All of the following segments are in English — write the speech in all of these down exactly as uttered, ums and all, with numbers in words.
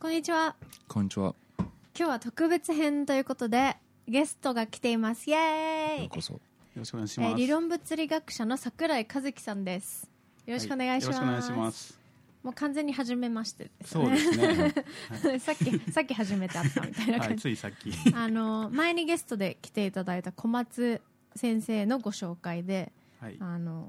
こんにちは。 こんにちは。 今日は特別編ということでゲストが来ています。イエーイ。 ようこそ。よろしくお願いします。 えー、理論物理学者の桜井和樹さんです。よろしくお願いします。 はい、よろしくお願いします。 もう完全に初めましてですね。そうですね。 はい、さっきさっき初めて会ったみたいな感じ。はい、 ついさっき。 あの前にゲストで来ていただいた小松先生のご紹介で、はい、あの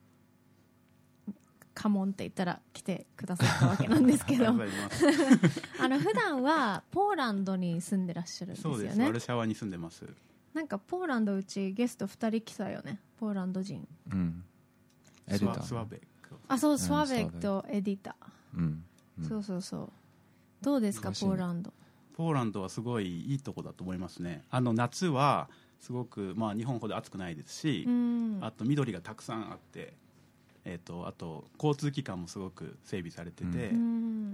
カモンって言ったら来てくださったわけなんですけど、あの普段はポーランドに住んでらっしゃるんですよね。 そうです。ワルシャワに住んでます。 なんかポーランドうちゲストふたり来たよね。ポーランド人。 うん。エディタスワベック。 あ、そう、スワベックとエディタ。 うんうん、 そうそうそう。どうですかポーランド。 ポーランドはすごいいいとこだと思いますね。あの夏はすごく、まあ、日本ほど暑くないですし、うん、あと緑がたくさんあって、えー、とあと交通機関もすごく整備されてて、うん、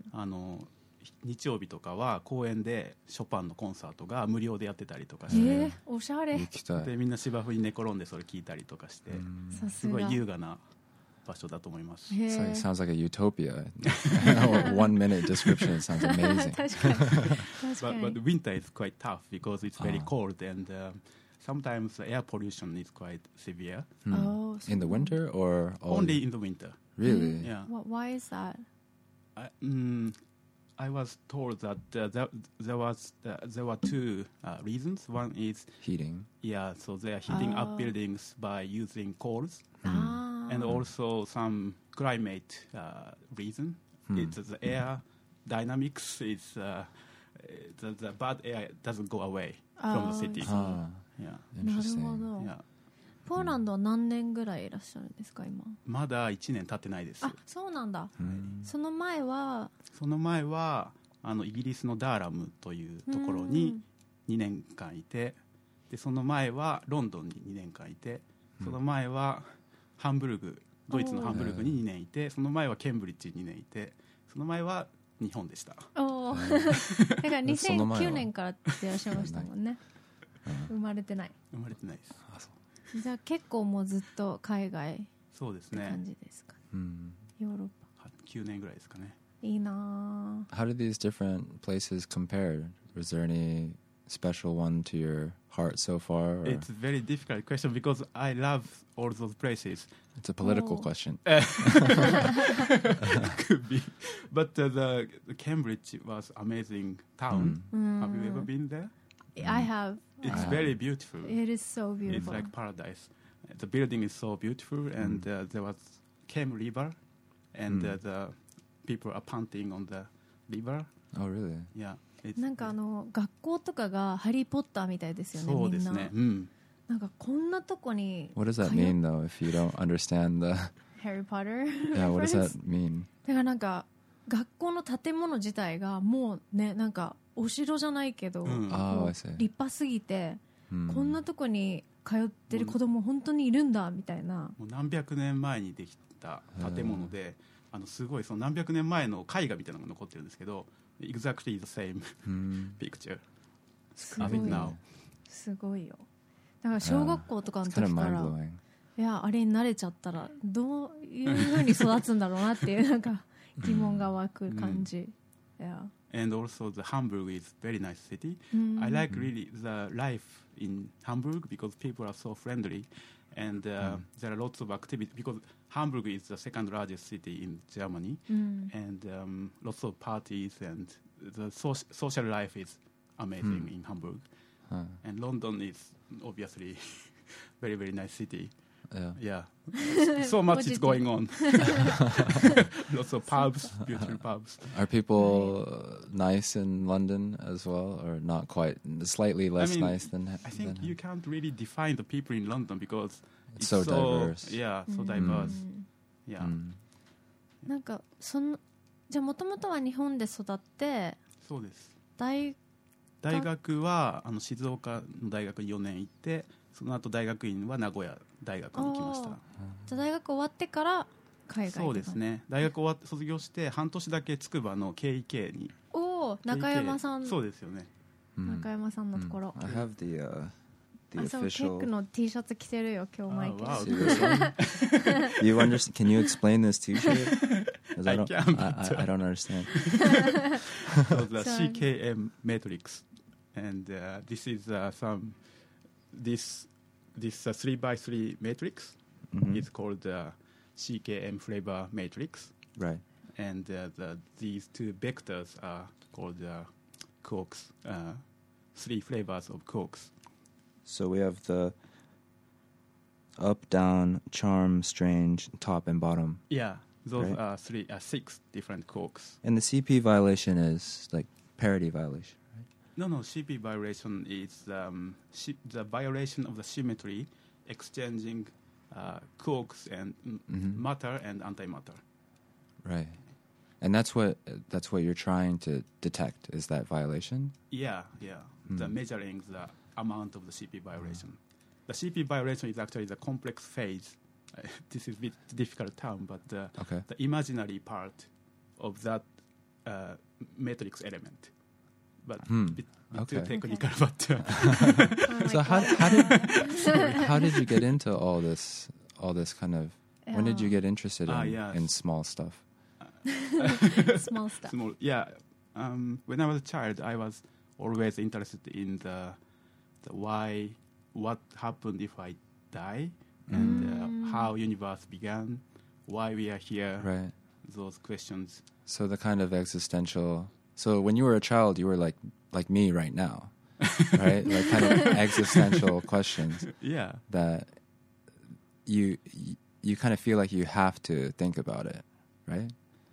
あの日曜日とかは公園でショパンのコンサートが無料でやってたりとかして、 えー、おしゃれでみんな芝生に寝転んでそれ聞いたりとかして、うん、すごい優雅な場所だと思います。 It sounds like a utopia. One minute description sounds amazing. 確かに。 but, but the winter is quite tough because it's very cold and uh, sometimes the air pollution is quite severe. Hmm. Oh, in the winter or only in the winter? Really? Yeah. Why is that? I, um, I was told that uh, there, there was uh, there were two uh, reasons. One is heating. Yeah, so they are heating oh. up buildings by using coals. Ah. And also some climate uh, reason. Hmm. It's the air dynamics is uh, the, the bad air doesn't go away from the city. Ah, yeah. なるほど。Yeah. ポーランドは何年ぐらいいらっしゃるんですか今？ まだいちねん経ってないです。 あ、そうなんだ。その前はその前はあのイギリスのダーラムというところににねんかんいて、でその前はロンドンににねんかんいて、その前はハンブルグ、ドイツのハンブルグににねんいて、その前はケンブリッジににねんいて、その前は日本でした。 おだからにせんきゅうねんからっていらっしゃいましたもんね。生まれてない。 生まれてないです。あ、そう。 じゃあ結構もうずっと海外そうですね。 感じですか、ね。 うん、 ヨーロッパ。きゅうねんぐらいですかね。 いいな。 How do these different places compare? Was there any special one to your heart so far? Or? It's a very difficult question because I love all those places. It's a political oh. question. Could be. But uh, the, the Cambridge was amazing town. Mm. Have you ever been there? I have. It's I very have. beautiful. It is so beautiful. It's like paradise. The building is so beautiful, and uh, there was Cam River, and mm. uh, the people are punting on the river. Oh, really? Yeah. なんかあの学校とかがハリーポッターみたいですよね。 そうですね。 みんな。うん、なんかこんなとこに。 What does that mean though? If you don't understand the Harry Potter? Yeah, what does that mean? だからなんか学校の建物自体がもうね、なんかお城じゃないけど、うん、立派すぎて、うん、こんなとこに通ってる子供本当にいるんだみたいな。 もう何百年前にできた建物で、あのすごいその何百年前の絵画みたいなのが残ってるんですけど。Exactly the same picture. すごいよ。すごいよ。だから小学校とかの時から、いやあれに慣れちゃったらどういう風に育つんだろうなっていうなんか疑問が湧く感じ。Yeah. And also the Hamburg is very nice city. I like really the life in Hamburg because people are so friendly, and uh, there are lots of activities because Hamburg is the second largest city in Germany, mm. and um, lots of parties, and the so- social life is amazing mm. in Hamburg. Huh. And London is obviously very, very nice city. Yeah. Yeah. So much is going on. Lots of pubs, beautiful pubs. Are people uh, nice in London as well, or not quite? Slightly less I mean, nice than. I think than you can't really define the people in London because it's, it's so, so diverse. Yeah, so diverse. Mm. Yeah. なんかそのじゃあ元々は日本で育って。 そうです。 大大学はあの静岡の大学によねん行って。その後大学院は名古屋大学に行きました。 じゃあ大学終わってから海外。 そうですね。大学終わって卒業して半年だけ筑波の ケーイーケー に。 おお、中山さん。 そうですよね。 中山さんのところ。 I have the、uh, the あ、そう、ケ official. ーキの T シャツ着てるよ今日マイケル。 wow. See this one? You understand? Can you explain this T-shirt? 'Cause I I don't. can, I, but, I, I don't understand. So the Sorry. C K M matrix, and uh, this is uh, some this this uh, three by three matrix Mhm. is called uh, C K M flavor matrix, Right. and uh, the, these two vectors are called uh, Cokes, uh, three flavors of Cokes. So we have the up, down, charm, strange, top, and bottom. Yeah, those Right. are three, uh, six different Cokes. And the C P violation is like parity violation. No, no, C P violation is um, shi- the violation of the symmetry, exchanging uh, quarks and mm, Mhm. matter and antimatter. Right. And that's what that's what you're trying to detect is that violation. Yeah, yeah. The Hmm. measuring the amount of the C P violation. The C P violation is actually the complex phase. Uh, this is a bit difficult term, but uh, Okay. the imaginary part of that uh, matrix element. But Hmm. bit, bit Okay. too technical, but uh, Oh my So how God. how did sorry, how did you get into all this all this kind of when did you Yeah. get interested in, Ah, yes. in small stuff? Small stuff. small. Yeah. Um, when I was a child, I was always interested in the, the why, what happened if I die, and uh, Mm. how universe began, why we are here. Right. Those questions. So the kind of existential. So when you were a child, you were like like me right now, right? Like kind of existential questions Yeah. that you you, you kind of feel like you have to think about it, right?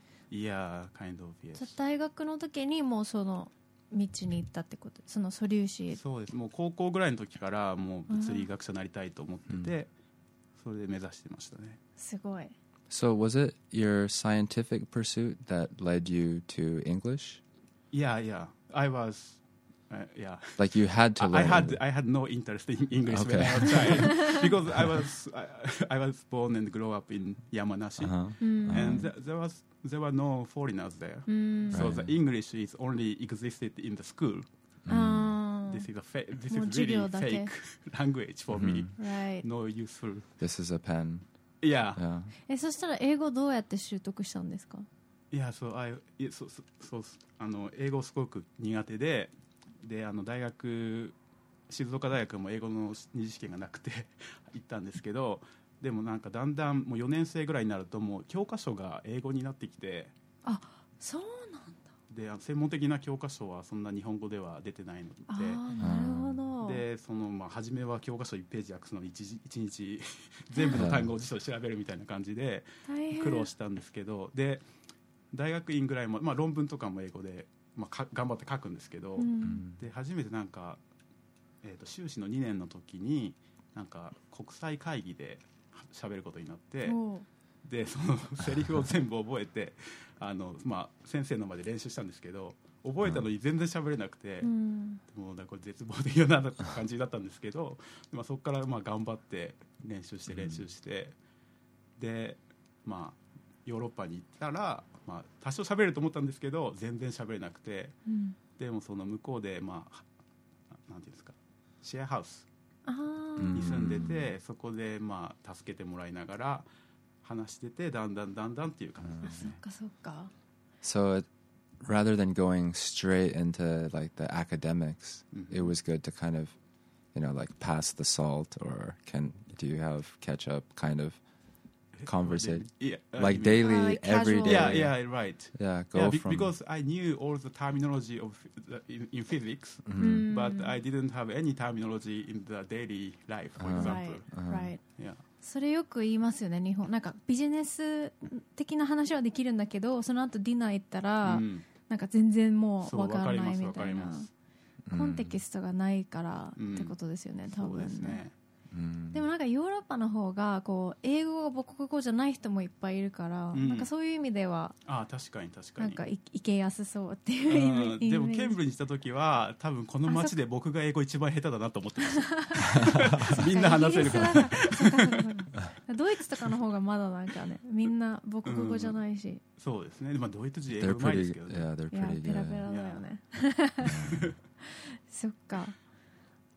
Yeah, kind of, yes. 大学の時にもうその道に行ったってこと、その素粒子。 そうです。もう高校ぐらいの時からもう物理学者になりたいと思ってて、それで目指してましたね。 すごい。 So was it your scientific pursuit that led you to English? Yeah, yeah. I was, uh, yeah. Like you had to I, learn I had English. I had no interest in English when Okay. I was a child because I was I, I was born and grew up in Yamanashi, Uh-huh. うん。 and th- there was there were no foreigners there, うん。 so Right. the English is only existed in the school. あ This is a fa- this もう is 授 really 業だけ。 fake language for me. あ。Right. No useful. This is a pen. Yeah, Yeah. え、そしたら英語どうやって習得したんですか？ yeah. So I yeah, so so, so あの英語すごく苦手で、であの大学静岡大学も英語の二次試験がなくて行ったんですけど、でもなんかだんだんもうよねん生ぐらいになるともう教科書が英語になってきて、 あ、そうなんだ。 であの専門的な教科書はそんな日本語では出てないのああ、 で。 なるほど。 でそのまあ初めは教科書いちページ訳すのに 1, 一日全部の単語を辞書で調べるみたいな感じで大変。 苦労したんですけど、で大学院ぐらいも、まあ、論文とかも英語で、まあ、か頑張って書くんですけど、 うん。 で初めてなんか、えー、と修士のにねんの時になんか国際会議で喋ることになっておう。 でそのセリフを全部覚えてあの、まあ、先生の前で練習したんですけど覚えたのに全然喋れなくて、 うん。 もうだから絶望的な感じだったんですけどまあそこからまあ頑張って練習して練習して、でまあヨーロッパに行ったら、まあ、多少喋れると思ったんですけど全然喋れなくて、 うん。 でもその向こうでまあなんていうんですかシェアハウスああ。 に住んでて、そこでまあ助けてもらいながら話しててだんだんだんだんっていう感じですね。 そっかそっか。 So it, rather than going straight into like the academics, Mhm. it was good to kind of, you know, like pass the salt or can do you have catch up kind of conversation? Yeah, uh, Like you mean- daily, Uh, like every casual. day. Yeah, yeah, right. Yeah, go Yeah, be- from because I knew all the terminology of the, in, in physics, う Mhm. ん。 but I didn't have any terminology in the daily life, for Ah. example. Right. Right. Yeah. それよく言いますよね、日本。なんかビジネス的な話はできるんだけど、その後ディナー行ったら、 うんなんか全然もうそうわからないみたいわかりなます。 コンテキストがないからうんってことですよね、多そうです分ね。 ね。 Mm. でもなんかヨーロッパの方がこう英語が母国語じゃない人もいっぱいいるから、 うんなんかそういう意味ではああ、確かに確かに。 なんかいいけやすそうっていうイメうんージ。 でもケンブリに来た時は多分この街で僕が英語一番下手だなと思ってましたみんな話せるからイギリスはそうかそうかそうかドイツとかの方がまだなんかね、みんな母国語じゃないし、 そうですね。まあドイツ人英 They're 語うまいで pretty, すけどね。 yeah, they're いや pretty ペラペ good. ラだよね。そっか。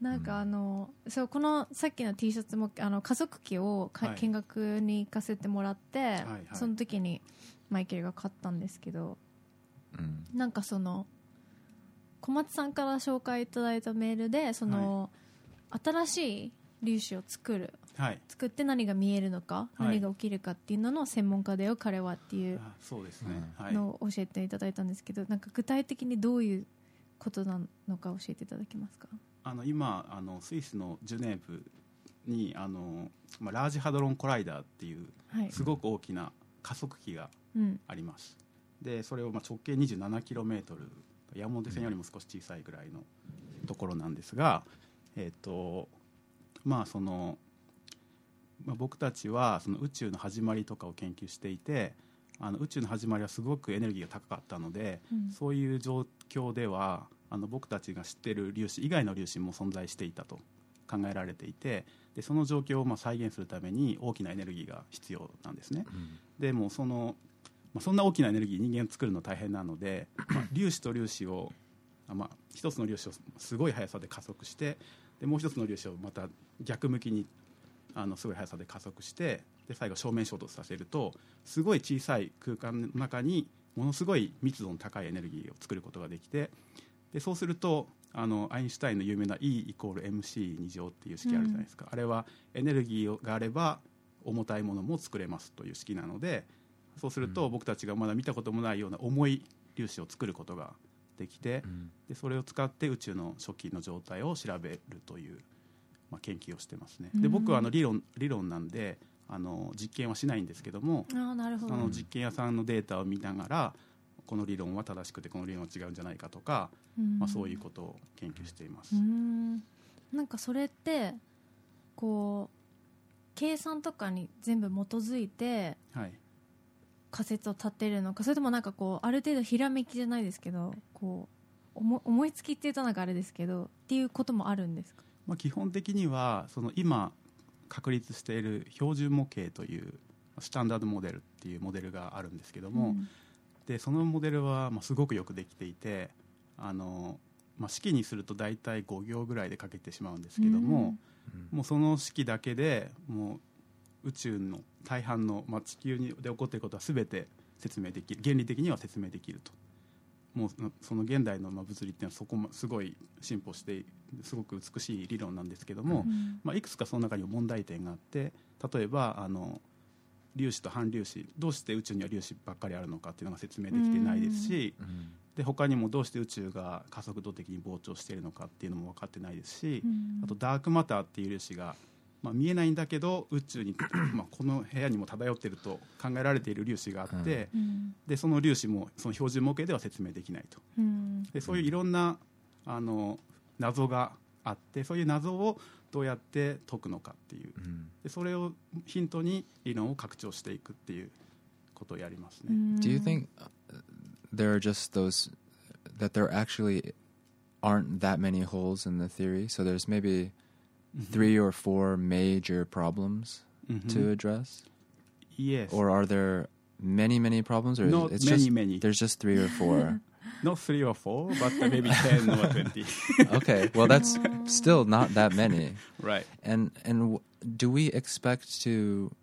なんかあの、そうこのさっきの T シャツもあの加速器をか、はい、見学に行かせてもらって、はいはい、その時にマイケルが買ったんですけど、うん、なんかその小松さんから紹介いただいたメールでその、はい、新しい粒子を作る、はい、作って何が見えるのか、はい、何が起きるかっていうのの専門家だよ彼はっていうのを教えていただいたんですけど、なんか具体的にどういうことなのか教えていただけますか？ あの今あのスイスのジュネーブにあの、まあ、ラージハドロンコライダーっていうすごく大きな加速器があります、うん、でそれをまあ直径 にじゅうななキロメートル、山手線よりも少し小さいぐらいのところなんですが、えーとまあそのまあ、僕たちはその宇宙の始まりとかを研究していて、あの宇宙の始まりはすごくエネルギーが高かったので、うん、そういう状況ではあの僕たちが知っている粒子以外の粒子も存在していたと考えられていて、でその状況をまあ再現するために大きなエネルギーが必要なんですね、うん、でもその、まあ、そんな大きなエネルギー人間を作るの大変なので、まあ、粒子と粒子を、まあ、一つの粒子をすごい速さで加速して、でもう一つの粒子をまた逆向きにあのすごい速さで加速して、で最後正面衝突させるとすごい小さい空間の中にものすごい密度の高いエネルギーを作ることができて、でそうするとあのアインシュタインの有名な E イコール エムシー に乗っていう式あるじゃないですか、うん、あれはエネルギーがあれば重たいものも作れますという式なので、そうすると僕たちがまだ見たこともないような重い粒子を作ることができて、うん、でそれを使って宇宙の初期の状態を調べるという、まあ、研究をしてますね。で僕はあの理論、理論なんであの実験はしないんですけども、 あ、なるほど。 あの実験屋さんのデータを見ながらこの理論は正しくてこの理論は違うんじゃないかとか、まあ、そういうことを研究しています。 うーん、なんかそれってこう計算とかに全部基づいて仮説を立てるのか、それともなんかこうある程度ひらめきじゃないですけどこう 思, 思いつきっていうとなんかあれですけどっていうこともあるんですか？ まあ、基本的にはその今確立している標準模型というスタンダードモデルっていうモデルがあるんですけども、うん、でそのモデルはまあすごくよくできていて、あの、まあ、式にすると大体ご行ぐらいで書けてしまうんですけども、うん、もうその式だけでもう宇宙の大半の、まあ、地球で起こっていることは全て説明できる、原理的には説明できると。もうその現代のまあ物理っていうのはそこもすごい進歩してすごく美しい理論なんですけども、うんまあ、いくつかその中に問題点があって、例えばあの粒子と反粒子、どうして宇宙には粒子ばっかりあるのかっていうのが説明できてないですし、うん、で他にもどうして宇宙が加速度的に膨張しているのかっていうのも分かってないですし、うん、あとダークマターっていう粒子がまあ、見えないんだけど宇宙に、まあ、この部屋にも漂っていると考えられている粒子があって、うん、でその粒子もその標準模型では説明できないと、うん、でそういういろんなあの謎があって、そういう謎をどうやって解くのかっていう、うん、でそれをヒントに理論を拡張していくっていうことをやりますね。 Do you think there are just those that there actually aren't that many holes in the theory? So there's maybe three or four major problems mm-hmm. to address? Yes. Or are there many, many problems? Or Not it's many, just, many. There's just three or four. Not three or four, but maybe ten or twenty. Okay, well that's still not that many. Right. And and do we expect to,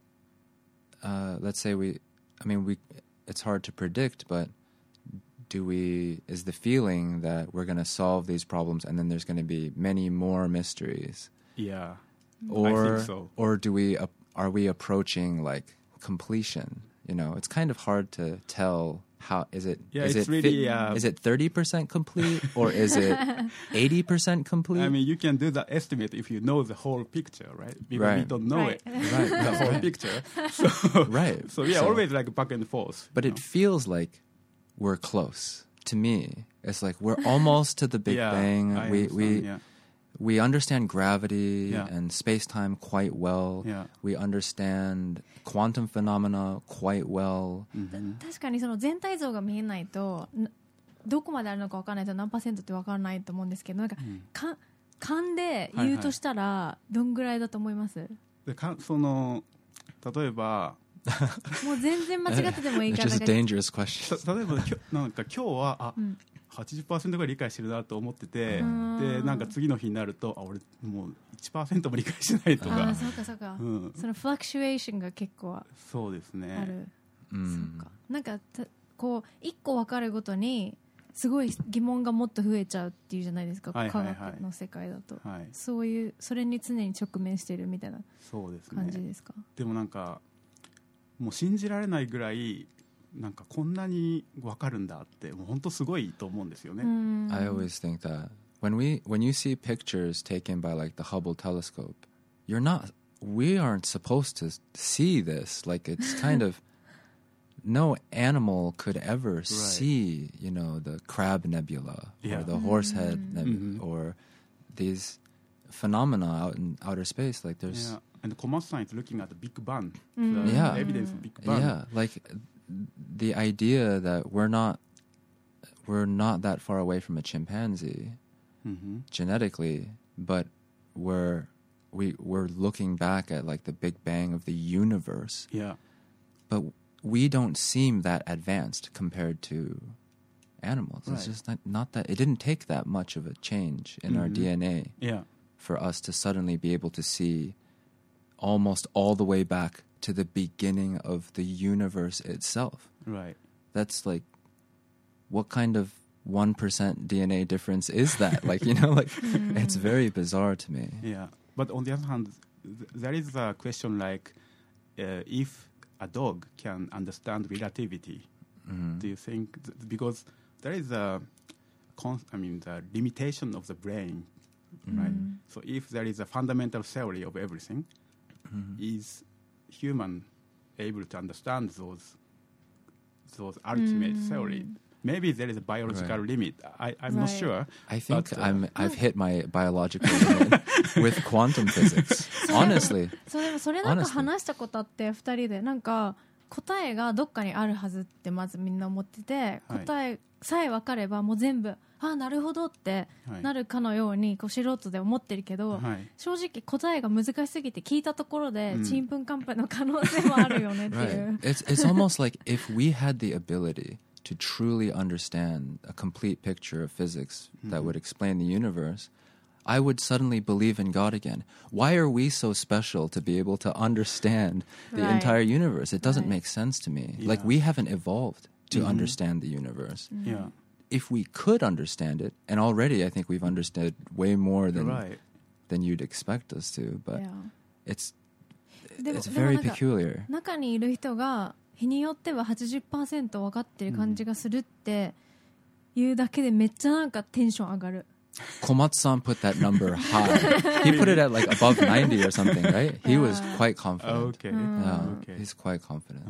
uh, let's say we, I mean, we, it's hard to predict, but do we, is the feeling that we're going to solve these problems and then there's going to be many more mysteries? Yeah, or, I think so. Or do we, uh, are we approaching like completion? You know, it's kind of hard to tell how, is it, yeah, is it's it, really, fit, uh, is it thirty percent complete or is it eighty percent complete? I mean, you can do the estimate if you know the whole picture, right? Because right. we don't know right. it, right, the right, whole right. picture. So, right. So yeah, so, always like back and forth. But it know? feels like we're close. To me, it's like we're almost to the Big yeah, Bang. I we we yeah. we understand gravity yeah. and space-time quite well. Yeah. We understand quantum phenomena quite well. Mm-hmm. 確かにその全体像が見えないとどこまであるのか分からないと何パーセントって分からないと思うんですけど、なんか、うん、か勘で言うとしたらどんぐらいだと思います？ でかその例えばもう全然間違っててもいいから。 It's just a dangerous question. 例えばきょなんか今日はあ、うん、 はちじゅっパーセント ぐらい理解してるなと思ってて、でなんか次の日になるとあ俺もう いちパーセント も理解してないとか、 あそうかそうか、うん、そのフラクチュエーションが結構ある。 そうですね、 うん、そうか、なんかこういっこ分かるごとにすごい疑問がもっと増えちゃうっていうじゃないですか、はいはいはい、科学の世界だと、はい、そういうそれに常に直面しているみたいな感じですか。 そうですね、でもなんかもう信じられないぐらいなんかこんなに分かるんだってもう本当すごいと思うんですよね。 I always think that when we when you see pictures taken by like the Hubble telescope, you're not we aren't supposed to see this. Like it's kind of no animal could ever right. see, you know, the Crab Nebula yeah. or the Horsehead Nebula mm-hmm. or these phenomena out in outer space. Like there's yeah. and Komatsu-san is looking at the Big Bang, mm. the yeah. evidence of Big Bang. Yeah, like the idea that we're not we're not that far away from a chimpanzee mm-hmm. genetically, but we're we we're looking back at like the Big Bang of the universe. Yeah, but we don't seem that advanced compared to animals. Right. It's just not, not that it didn't take that much of a change in mm-hmm. our D N A yeah. for us to suddenly be able to see almost all the way back to the beginning of the universe itself. Right. That's like, what kind of one percent D N A difference is that? Like, you know, like, it's very bizarre to me. Yeah. But on the other hand, th- there is a question like, uh, if a dog can understand relativity, mm-hmm. do you think, th- because there is a, con- I mean, the limitation of the brain, mm-hmm. right? So if there is a fundamental theory of everything, mm-hmm. is human able to understand those those ultimate mm. theory? Maybe there is a biological right. limit. I, I'm right. not sure. I think but, uh, I'm, I've hit my biological limit with quantum physics. Honestly. それそれなんか話したことあってふたりでなんか答えがどっかにあるはずってまずみんな思ってて、答えさえ分かればもう全部あなるほどってなるかのようにこう素人で思ってるけど、はい、正直答えが難しすぎて聞いたところでちんぷんかんぷんの可能性もあるよねっていう。 Right. It's, it's almost like if we had the ability to truly understand a complete picture of physics mm-hmm. that would explain the universe, I would suddenly believe in God again. Why are we so special to be able to understand the right. entire universe? It doesn't right. make sense to me. Yeah. Like we haven't evolved to mm-hmm. understand the universe. Mm-hmm. Yeah. If we could understand it, and already I think we've understood way more than right. than you'd expect us to, but yeah. it's it's very peculiar. 中にいる人が日によっては はちじゅっパーセント 分かってる感じがするっていうだけでめっちゃなんかテンション上がる。 Komatsu-san put that number high. He put it at like above ninety or something, right? He yeah. was quite confident. Okay. Yeah, okay. He's quite confident.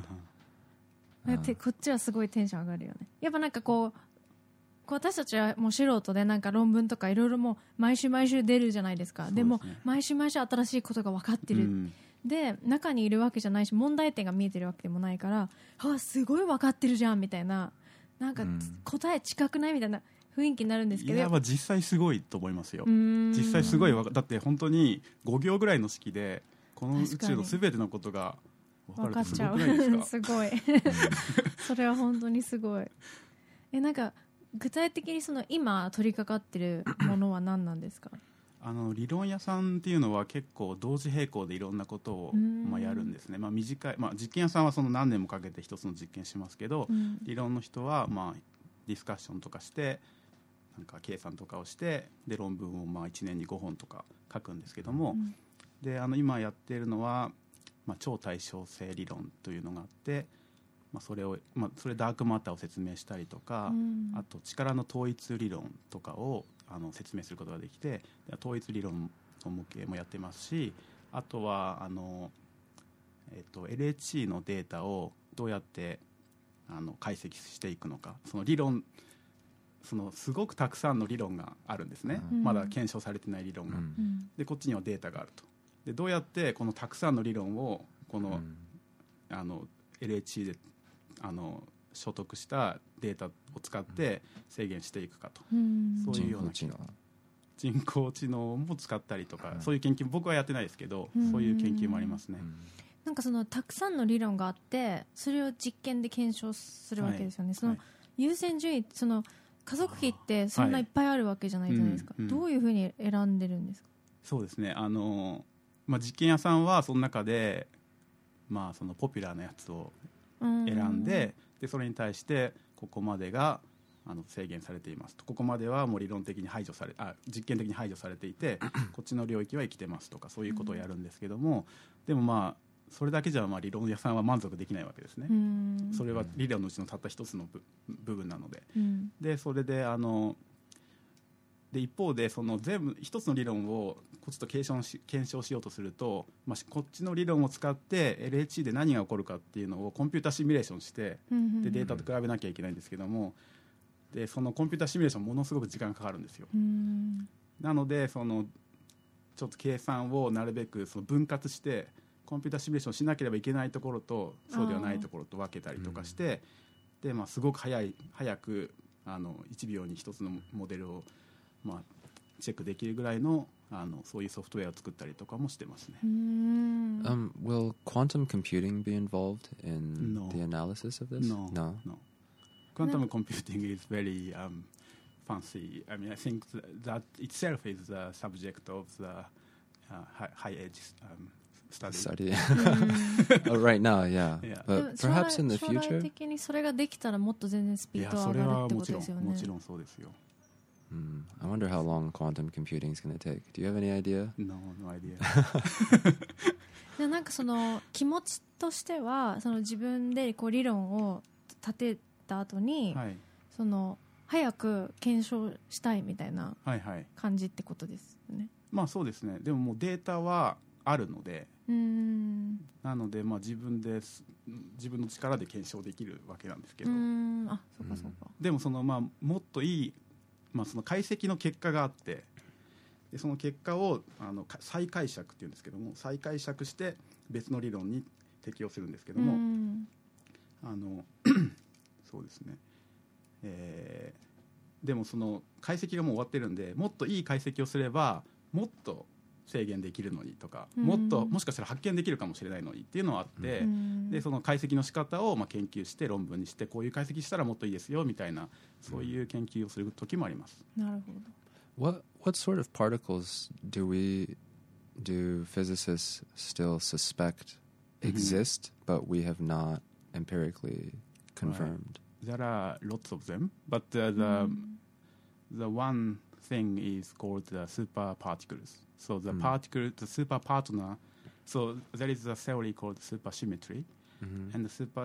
Uh-huh. こっちはすごいテンション上がるよね。やっぱなんかこう私たちはもう素人でなんか論文とかいろいろもう毎週毎週出るじゃないですか。で, すね、でも毎週毎週新しいことが分かってる、うん、で中にいるわけじゃないし問題点が見えてるわけでもないからあすごい分かってるじゃんみたいななんか答え近くないみたいな雰囲気になるんですけど、 いやまあ実際すごいと思いますよ。実際すごいだって本当にご行ぐらいの式でこの宇宙のすべてのことが分かるってすごくないですか？ すごいそれは本当にすごい。えなんか具体的にその今取り掛かってるものは何なんですか？ あの理論屋さんっていうのは結構同時並行でいろんなことをまあやるんですね。まあ短いまあ、実験屋さんはその何年もかけて一つの実験しますけど、理論の人はまあディスカッションとかしてなんか計算とかをしてで論文をまあいちねんにごほんとか書くんですけども、であの今やっているのは、まあ、超対称性理論というのがあって。まあ、それを、まあ、それダークマターを説明したりとか、うん、あと力の統一理論とかをあの説明することができて統一理論の模型もやってますしあとはあの、えっと、エルエイチシー のデータをどうやってあの解析していくのかその理論そのすごくたくさんの理論があるんですね、うん、まだ検証されてない理論が、うん、でこっちにはデータがあるとでどうやってこのたくさんの理論をこの、うん、あの エルエイチシー であの所得したデータを使って制限していくかと、うん、そういうような人工知能人工知能も使ったりとか、うん、そういう研究僕はやってないですけど、うん、そういう研究もありますね、うん、 なんかそのたくさんの理論があってそれを実験で検証するわけですよね、はい、その優先順位その加速器ってそんないっぱいあるわけじゃないじゃないですか、はい、うんうん、どういうふうに選んでるんですか？ そうですね、あの、まあ、実験屋さんはその中で、まあ、そのポピュラーなやつを選んで、でそれに対してここまでがあの制限されていますと、ここまではもう理論的に排除されあ実験的に排除されていてこっちの領域は生きてますとかそういうことをやるんですけども、でもまあそれだけじゃまあ理論屋さんは満足できないわけですね。それは理論のうちのたった一つの部分なので、うん、でそれであので一方でその全部一つの理論をこっちと検証し、検証しようとすると、まあ、こっちの理論を使って エルエイチシー で何が起こるかっていうのをコンピュータシミュレーションして、うんうんうん、でデータと比べなきゃいけないんですけども、でそのコンピュータシミュレーションものすごく時間がかかるんですよ。うんなのでそのちょっと計算をなるべくその分割してコンピュータシミュレーションしなければいけないところとそうではないところと分けたりとかして、で、まあ、すごく早い早くあのいちびょうに一つのモデルを、まあ、チェックできるぐらいのあのそういうソフトウェアを作ったりとかもしてますね。 Um, will quantum computing be involved in no. the analysis of this? No. No. no. Quantum no. computing is very um, fancy. I mean, I think th- that itself is the subject of the uh, high, high edge um, study. Study. oh, right now, yeah. yeah. But perhaps in the future? 将来的にそれができたらもっと全然スピード上がるってことですよね。 もちろんそうですよ。 Hmm. I wonder how long quantum computing is going to take. Do you have any idea? No, no idea. なんかその気持ちとしてはその自分でこう理論を立てた後に、はい、その早く検証したいみたいな感じってことですよね。はいはい、 まあそうですね。でももうデータはあるので、うーんなのでまあ自分で自分の力で検証できるわけなんですけど、うーんあそうかそうか。 でもそのまあもっといいまあ、その解析の結果があって、でその結果をあの再解釈っていうんですけども、再解釈して別の理論に適用するんですけども、あのそうですね、えー、でもその解析がもう終わってるんで、もっといい解析をすればもっと制限できるのにとか、もっともしかしたら発見できるかもしれないのにっていうのはあって、でその解析の仕方をまあ研究して論文にして、こういう解析したらもっといいですよみたいな、そういう研究をする時もあります。 なるほど。 What what sort of particles do we do physicists still suspect exist, but we have not empirically confirmed? Right. There are lots of them, but uh, the the one thing is called the super particles. So the mm. particle, the super partner, so there is a theory called supersymmetry, mm-hmm. and the super.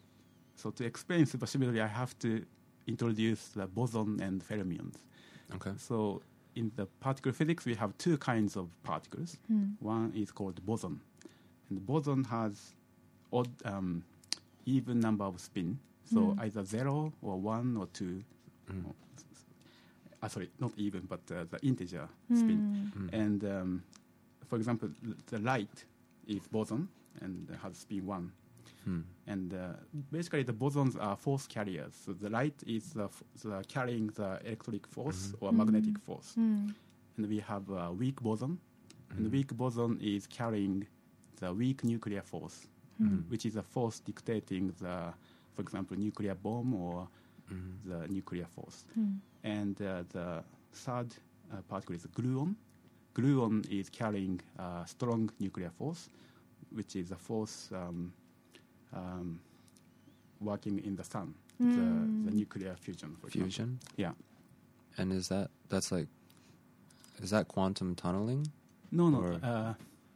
So to explain supersymmetry, I have to introduce the boson and fermions. Okay. So in the particle physics, we have two kinds of particles. Mm. One is called boson, and the boson has odd, um, even number of spin. So mm. either zero or one or two. Mm. Or, Uh, sorry, not even, but uh, the integer spin. Mm. And um, for example, the light is boson and has spin one. Mm. And uh, basically, the bosons are force carriers. So the light is the, f- the carrying the electric force mm-hmm. or magnetic mm. force. Mm. And we have a weak boson, mm. and the weak boson is carrying the weak nuclear force, mm. which is a force dictating the, for example, nuclear bomb or mm. the nuclear force. Mm. And uh, the third uh, particle is gluon. Gluon is carrying uh, strong nuclear force, which is a force um, um, working in the sun, mm. the, the nuclear fusion. For fusion? Example. Yeah. And is that, that's like, is that quantum tunneling? No, no, uh,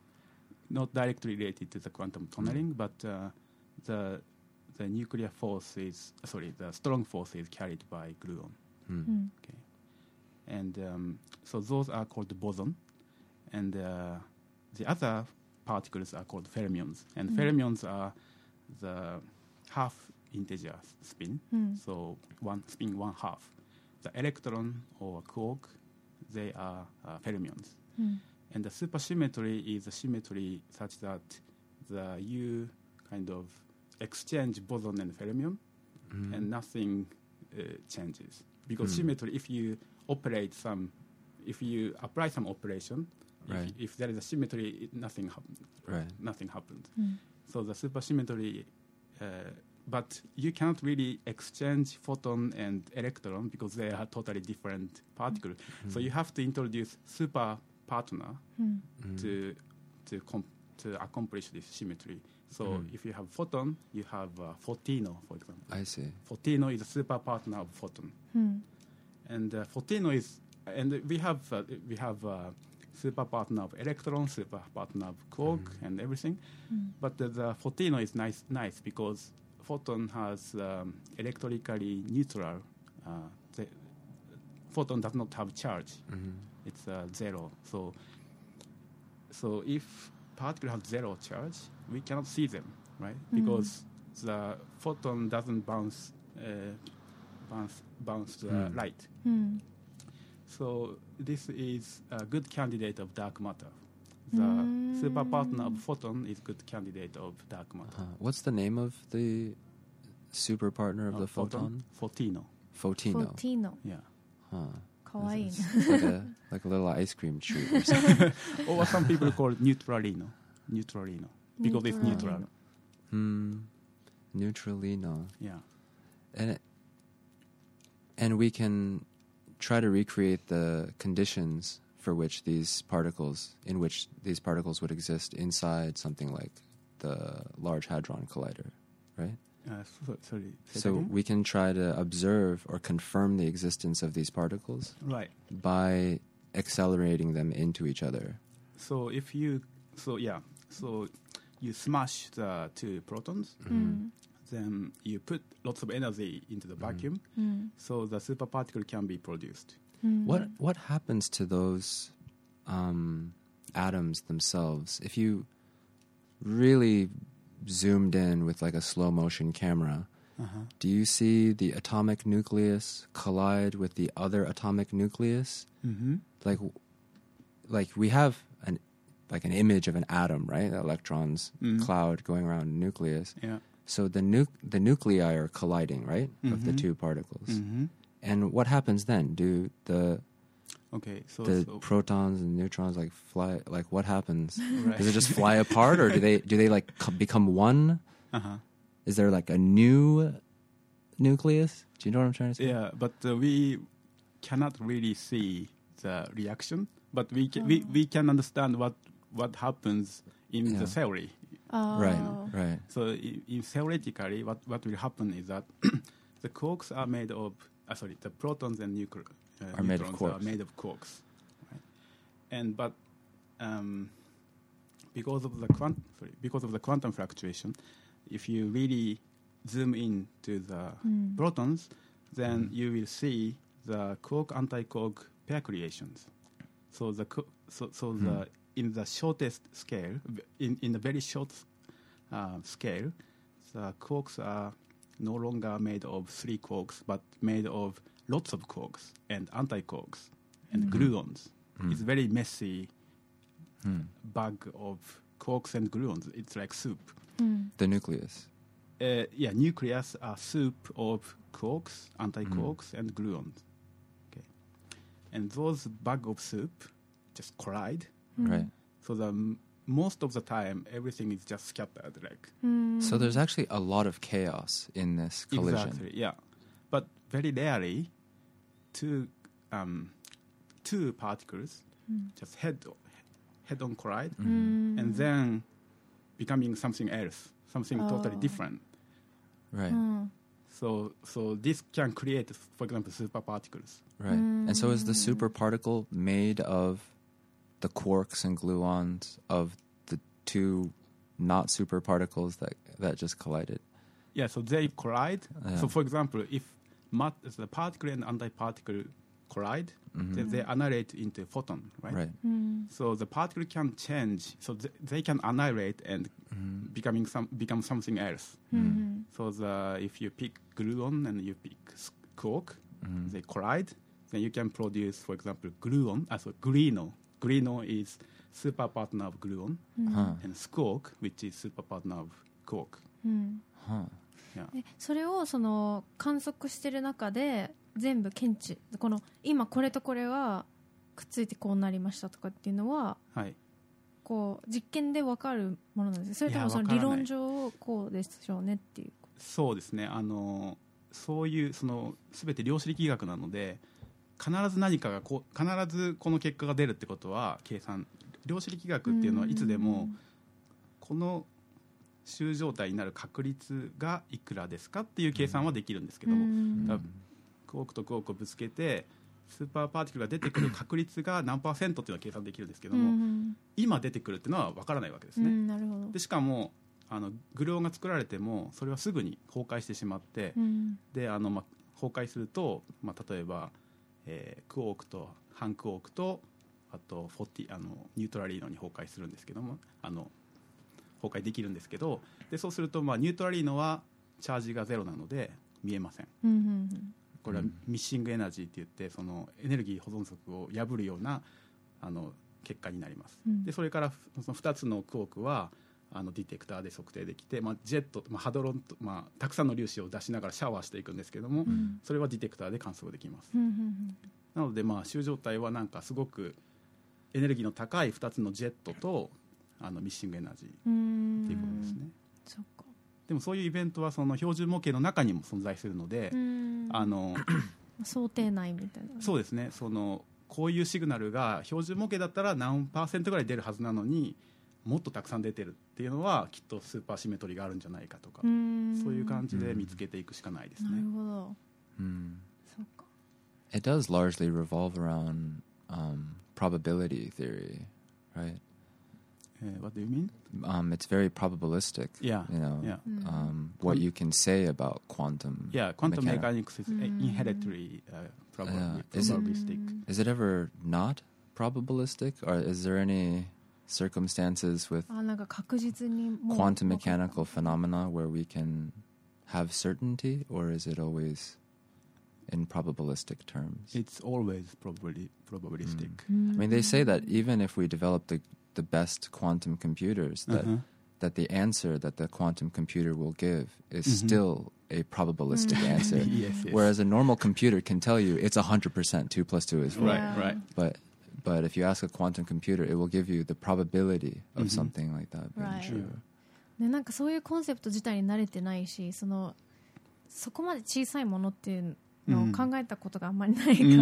not directly related to the quantum tunneling, mm. but uh, the the nuclear force is, sorry, the strong force is carried by gluon. Mm. Okay, and um, so those are called boson, and uh, the other particles are called fermions, and mm. fermions are the half integer spin, mm. so one spin one half. The electron or quark, they are uh, fermions, mm. and the supersymmetry is a symmetry such that the you kind of exchange boson and fermion, mm. and nothing uh, changes. Because mm. symmetry, if you operate some, if you apply some operation, right. if, if there is a symmetry, it, nothing happens. Right. Nothing happens. Mm. So the supersymmetry uh, but you cannot really exchange photon and electron because they are totally different particles. Mm-hmm. So you have to introduce super partner mm-hmm. to to comp- to accomplish this symmetry. So mm-hmm. if you have photon, you have uh, photino, for example. I see. Photino is a super partner of photon, mm. and uh, photino is, and we have uh, we have uh, super partner of electron, super partner of quark, mm-hmm. and everything. Mm. But uh, the photino is nice, nice because photon has um, electrically neutral. Uh, the photon does not have charge; mm-hmm. it's uh, zero. So, so if particle has zero charge, we cannot see them, right? Mm. Because the photon doesn't bounce, uh, bounce, bounce the mm. light. Mm. So this is a good candidate of dark matter. The mm. super partner of photon is good candidate of dark matter. Uh, what's the name of the super partner of uh, the photon? Photino. Photino. Photino. Yeah. Huh. Kawaii. Like a, like a little ice cream treat or something. Or some people call it neutralino. Neutralino. Because neutralino. It's neutral. Hmm. Neutralino. Yeah. And it, and we can try to recreate the conditions for which these particles, in which these particles would exist inside something like the Large Hadron Collider, right? Uh, so, sorry. So we can try to observe or confirm the existence of these particles, right, by accelerating them into each other. So if you, so yeah, so you smash the two protons, mm. then you put lots of energy into the vacuum, mm. so the superparticle can be produced. Mm. What what happens to those um, atoms themselves if you really zoomed in with like a slow motion camera? Uh-huh. Do you see the atomic nucleus collide with the other atomic nucleus? Mm-hmm. Like, like we have an like an image of an atom, right? The electrons mm-hmm. cloud going around the nucleus. Yeah. So the nu- the nuclei are colliding, right, mm-hmm. of the two particles. Mm-hmm. And what happens then? Do the okay, so the so protons and neutrons like fly? Like what happens? Right. Does it just fly apart, or do they do they like co- become one? Uh-huh. Is there like a new nucleus? Do you know what I'm trying to say? Yeah, but uh, we cannot really see the reaction, but we ca- oh. we we can understand what what happens in yeah. the theory. Oh. Right, right. So in, in theoretically, what what will happen is that the quarks are made of uh, sorry, the protons and nuclear uh, are made of quarks. Are made of quarks, right? And but um, because of the quant sorry, because of the quantum fluctuation, if you really zoom in to the mm. protons, then you will see the quark anti-quark pair creations. So the co- so so mm. the in the shortest scale, in in the very short uh, scale, the quarks are no longer made of three quarks, but made of lots of quarks and anti-quarks and mm. gluons. Mm. It's very messy mm. bag of quarks and gluons. It's like soup. Mm. The nucleus. Uh, yeah, nucleus are soup of quarks, anti-quarks, mm. and gluons. Okay, and those bag of soup just collide. Mm. Right. So the m- most of the time, everything is just scattered. Like mm. So there's actually a lot of chaos in this collision. Exactly. Yeah, but very rarely, two um, two particles mm. just head head on collide, mm. and then becoming something else, something oh. totally different. Right. Mm. So so this can create, for example, superparticles. Right. Mm. And so is the superparticle made of the quarks and gluons of the two not superparticles that that just collided? Yeah, so they collide. Yeah. So for example, if mat- the particle and antiparticle collide, mm-hmm. then they annihilate into photon, right? Right. Mm. So the particle can change, so th- they can annihilate and mm-hmm. becoming some become something else. Mm-hmm. So the if you pick gluon and you pick quark, mm-hmm. they collide, then you can produce, for example, gluon, uh, so greeno. Greeno is super partner of gluon, mm. huh. and squark, which is super partner of quark. Mm. Huh. Yeah. えそれをその観測してる中で全部検知、この今これとこれがくっついてこうなりましたとかっていうのは、 はい、 こう実験で分かるものなんですか？それともその理論上こうでしょうねっていうこそうですね、あのそういうその全て量子力学なので、必ず何かがこう必ずこの結果が出るってことは計算、量子力学っていうのはいつでもこの集状態になる確率がいくらですかっていう計算はできるんですけども、だクォークとクォークをぶつけてスーパーパーティクルが出てくる確率が何パーセントっていうのは計算できるんですけども、今出てくるっていうのは分からないわけですね。 なるほど。 でしかもあのグルオンが作られてもそれはすぐに崩壊してしまって、うん、であの、ま、崩壊すると、まあ、例えば、えー、クォークと半クォークとあとフォーティあのニュートラリーノに崩壊するんですけども、あの崩壊できるんですけど、でそうすると、まあ、ニュートラリーノはチャージがゼロなので見えません、うんうんうん、これはミッシングエナジーって言ってそのエネルギー保存則を破るようなあの結果になります、うん、でそれからそのふたつのクォークはあのディテクターで測定できて、まあ、ジェット、まあ、ハドロンと、まあ、たくさんの粒子を出しながらシャワーしていくんですけども、うん、それはディテクターで観測できます、うんうんうん、なので、まあ、集状態はなんかすごくエネルギーの高いふたつのジェットとあのミッシングエナジーっていうことですね。そっか。でもそういうイベントはその標準模型の中にも存在するので、あの想定内みたいな。 そうですね、そのこういうシグナルが標準模型だったら何パーセントぐらい出るはずなのにもっとたくさん出てるっていうのはきっとスーパーシメトリーがあるんじゃないかとか、うそういう感じで見つけていくしかないですね。 なるほど、 うん、 そうか。 It does largely revolve around、um, probability theory, right? Uh, what do you mean? Um, it's very probabilistic. Yeah, you know, yeah. Um, what you can say about quantum. Yeah, quantum mechanics, mechanics is mm. inherently uh, prob- uh, probabilistic. Is it, is it ever not probabilistic, or is there any circumstances with あ、なんか確実にもう quantum mechanical phenomena where we can have certainty, or is it always in probabilistic terms? It's always probably probabilistic. Mm. I mean, they say that even if we develop the the best quantum computers, that uh-huh. that the answer that the quantum computer will give is mm-hmm. still a probabilistic mm. answer. yes, yes. Whereas a normal computer can tell you it's one hundred percent two plus two is four. Right, right. But but if you ask a quantum computer, it will give you the probability of mm-hmm. something like that being right. true. ね、なんかそういうコンセプト自体に慣れてないし、そのそこまで小さいものっていうのを考えたことがあんまりないから、うん、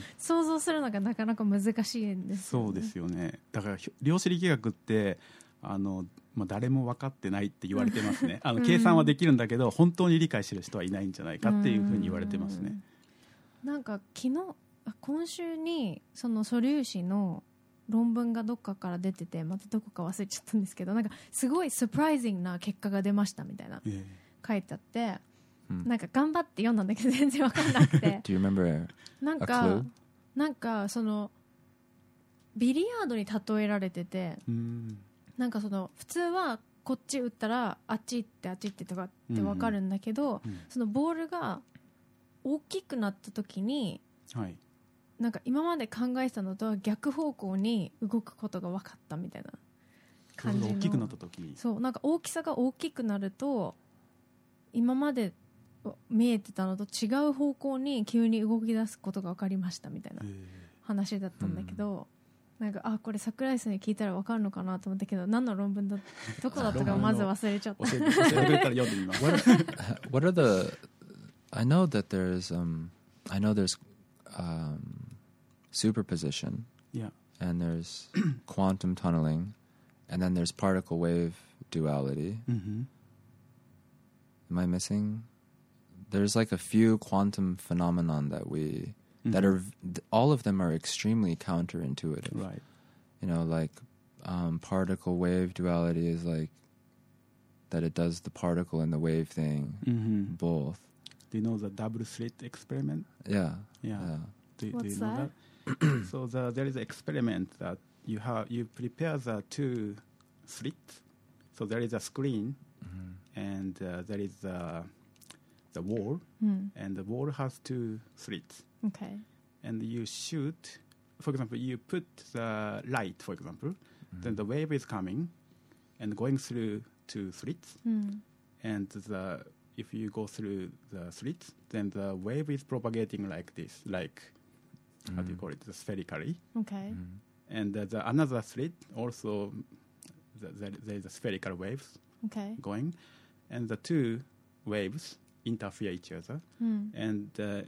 想像するのがなかなか難しいんですよね。 そうですよね。だから量子力学ってあの、まあ、誰も分かってないって言われてますね。あの計算はできるんだけど、うん、本当に理解してる人はいないんじゃないかっていうふうに言われてますね。 うん、なんか昨日今週にその素粒子の論文がどっかから出てて、またどこか忘れちゃったんですけど、なんかすごいサプライズングな結果が出ましたみたいな、えー、書いてあって、なんか頑張って読んだんだけど全然分かんなくて Do you remember なんかなんかそのビリヤードに例えられてて、うんなんかその普通はこっち打ったらあっち行ってあっち行ってとかって分かるんだけど、うんうん、そのボールが大きくなった時に、はい、なんか今まで考えてたのとは逆方向に動くことが分かったみたいな感じの。 大きくなった時、 そうなんか大きさが大きくなると今まで見えてたのと違う方向に急に動き出すことが分かりましたみたいな話だったんだけど、うん、なんかあこれ桜井さんに聞いたら分かるのかなと思ったけど、何の論文だどこだったかまず忘れちゃった。 教えて教えてくれたら読んでみます。 What are the I know that there's um I know there's um superposition, yeah, and there's quantum tunneling, and then there's particle wave duality. Mm-hmm. Am I missing? There's like a few quantum phenomenon that we mm-hmm. that are all of them are extremely counterintuitive. Right. You know, like um, particle wave duality is like that it does the particle and the wave thing mm-hmm. both. Do you know the double slit experiment? Yeah. Yeah. yeah. Do, What's do you know that? that? So the, there is an experiment that you have you prepare the two slits. So there is a screen mm-hmm. and uh, there is a the wall, mm. and the wall has two slits. Okay. And you shoot, for example, you put the light, for example, mm. then the wave is coming and going through two slits. Mm. And the if you go through the slits, then the wave is propagating like this, like, mm. how do you call it, the spherically. Okay. Mm. And uh, the another slit also, the, the, there is a spherical waves okay. going. And the two waves interfere each other, mm. and uh,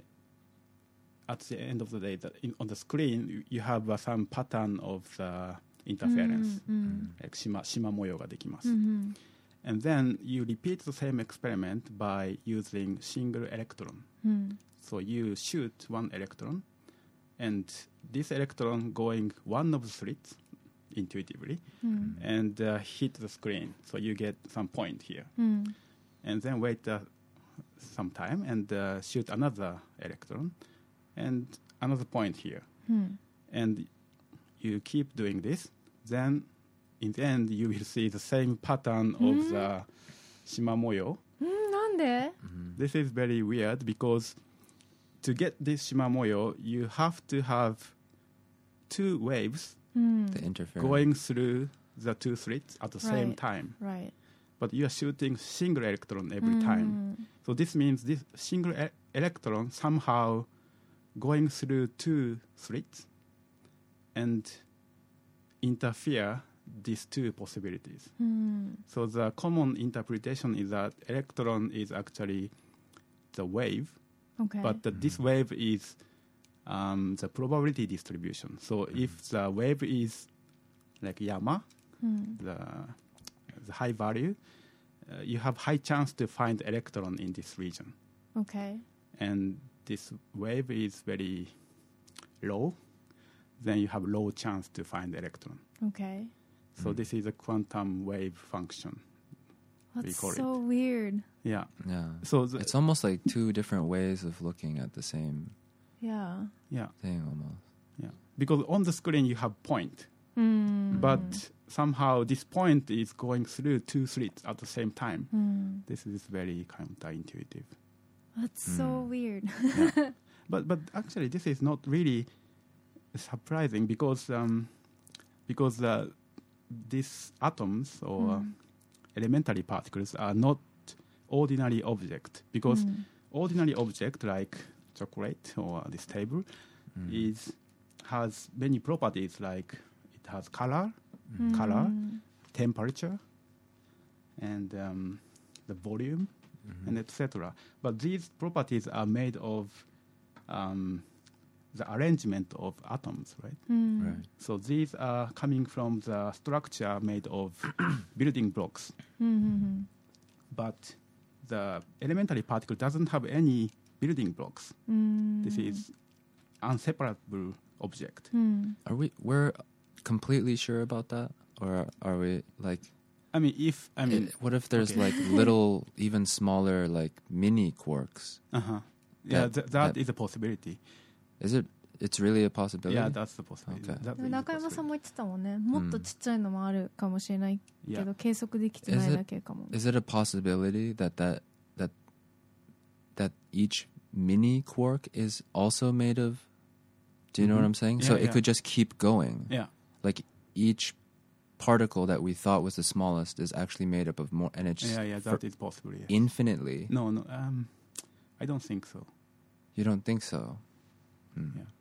at the end of the day, the, in, on the screen you, you have uh, some pattern of the interference, mm, mm. like shima, shima moyo ga dekimasu. Mm-hmm. And then you repeat the same experiment by using single electron. Mm. So you shoot one electron, and this electron going one of the slits intuitively, mm. and uh, hit the screen. So you get some point here. Mm. And then wait uh, some time and uh, shoot another electron, and another point here. Mm. And you keep doing this, then in the end you will see the same pattern mm. of the shima moyo. Mm, なんで? Mm-hmm. This is very weird because to get this shima moyo, you have to have two waves Mm. The interference. going through the two slits at the same Right. time. Right. But you are shooting single electron every mm. time. So this means this single e- electron somehow going through two slits and interfere these two possibilities. Mm. So the common interpretation is that electron is actually the wave, Okay. but that this wave is um, the probability distribution. So if the wave is like Yama, mm. the, the high value, uh, you have high chance to find electron in this region. Okay. And this wave is very low, then you have low chance to find electron. Okay. So Mm. this is a quantum wave function. That's call it. so weird. Yeah. Yeah. So the, It's almost like two different ways of looking at the same Yeah. yeah, thing almost. yeah. Because on the screen you have point, Mm. but somehow this point is going through two slits at the same time. Mm. This is very counterintuitive. That's so Mm. weird. Yeah. But but actually this is not really surprising because um, because uh, these atoms or Mm. elementary particles are not ordinary object, because Mm. ordinary object like chocolate or this table Mm. is has many properties, like it has color, Mm. color, temperature, and um, the volume, Mhm. and et cetera. But these properties are made of um, the arrangement of atoms, right? Mm. Right. So these are coming from the structure made of building blocks. Mm. But the elementary particle doesn't have any building blocks. Mm. This is inseparable object. Mm. Are we we're completely sure about that, or are we like? I mean, if I mean, it- what if there's okay. like little, even smaller, like mini quarks? uh-huh. yeah, that- th- that that- is a possibility. Is it? It's really a possibility. Yeah, that's the possibility. Okay. That でも is a 中山さん possibility. も言ってたもんね、もっとちっちゃいのもあるかもしれないけ Yeah. ど、計測できてないだけかも。 Is it a possibility that that that that each mini quark is also made of? Do you know what Mhm. I'm saying? Yeah, so yeah. it could just keep going. Yeah. Like each particle that we thought was the smallest is actually made up of more, and it's Yeah, yeah, for that is possible. Yeah. infinitely. No, no, um, I don't think so. You don't think so? Hmm. Yeah.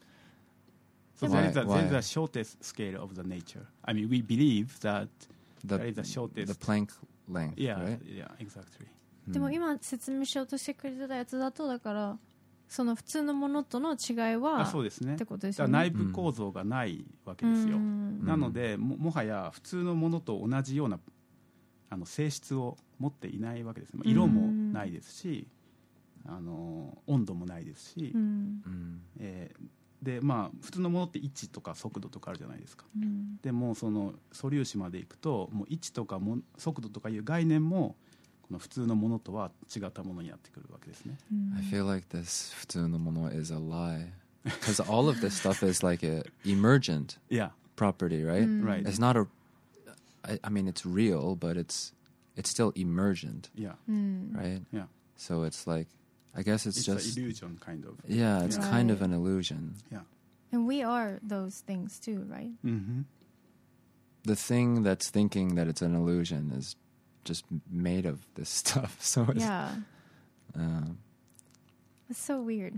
So Yeah, there is, why- a, there is why? a shortest scale of the nature. I mean, we believe that The there is a shortest. the Planck length, yeah, right? yeah, exactly. でも Hmm. 今説明しようとしてくれてたやつだと、だからその普通のものとの違いあ、 はそうですね。 ってことですだからよね。 内部構造がないわけですよ。 うんなのでも、もはや普通のものと同じようなあの性質を持っていないわけです。まあ色もないですし、あの温度もないですし、 うん Hmm. えーでまあ、普通のものって位置とか速度とかあるじゃないですか。 うんでもその素粒子までいくともう位置とかも速度とかいう概念もこの普通のものとは違ったものになってくるわけですね。 うん I feel like this 普通のもの is a lie because all of this stuff is like a emergent Yeah, property, right? Mm. right. It's not a. I, I mean, it's real, but it's it's still emergent, Yeah, うん right? yeah. So it's like, I guess it's, It's, just an illusion kind of. yeah, it's Yeah. kind of Right. an illusion. Yeah. And we are those things too, right? Mm-hmm. The thing that's thinking that it's an illusion is just made of this stuff. So it's, Yeah. uh, It's so weird.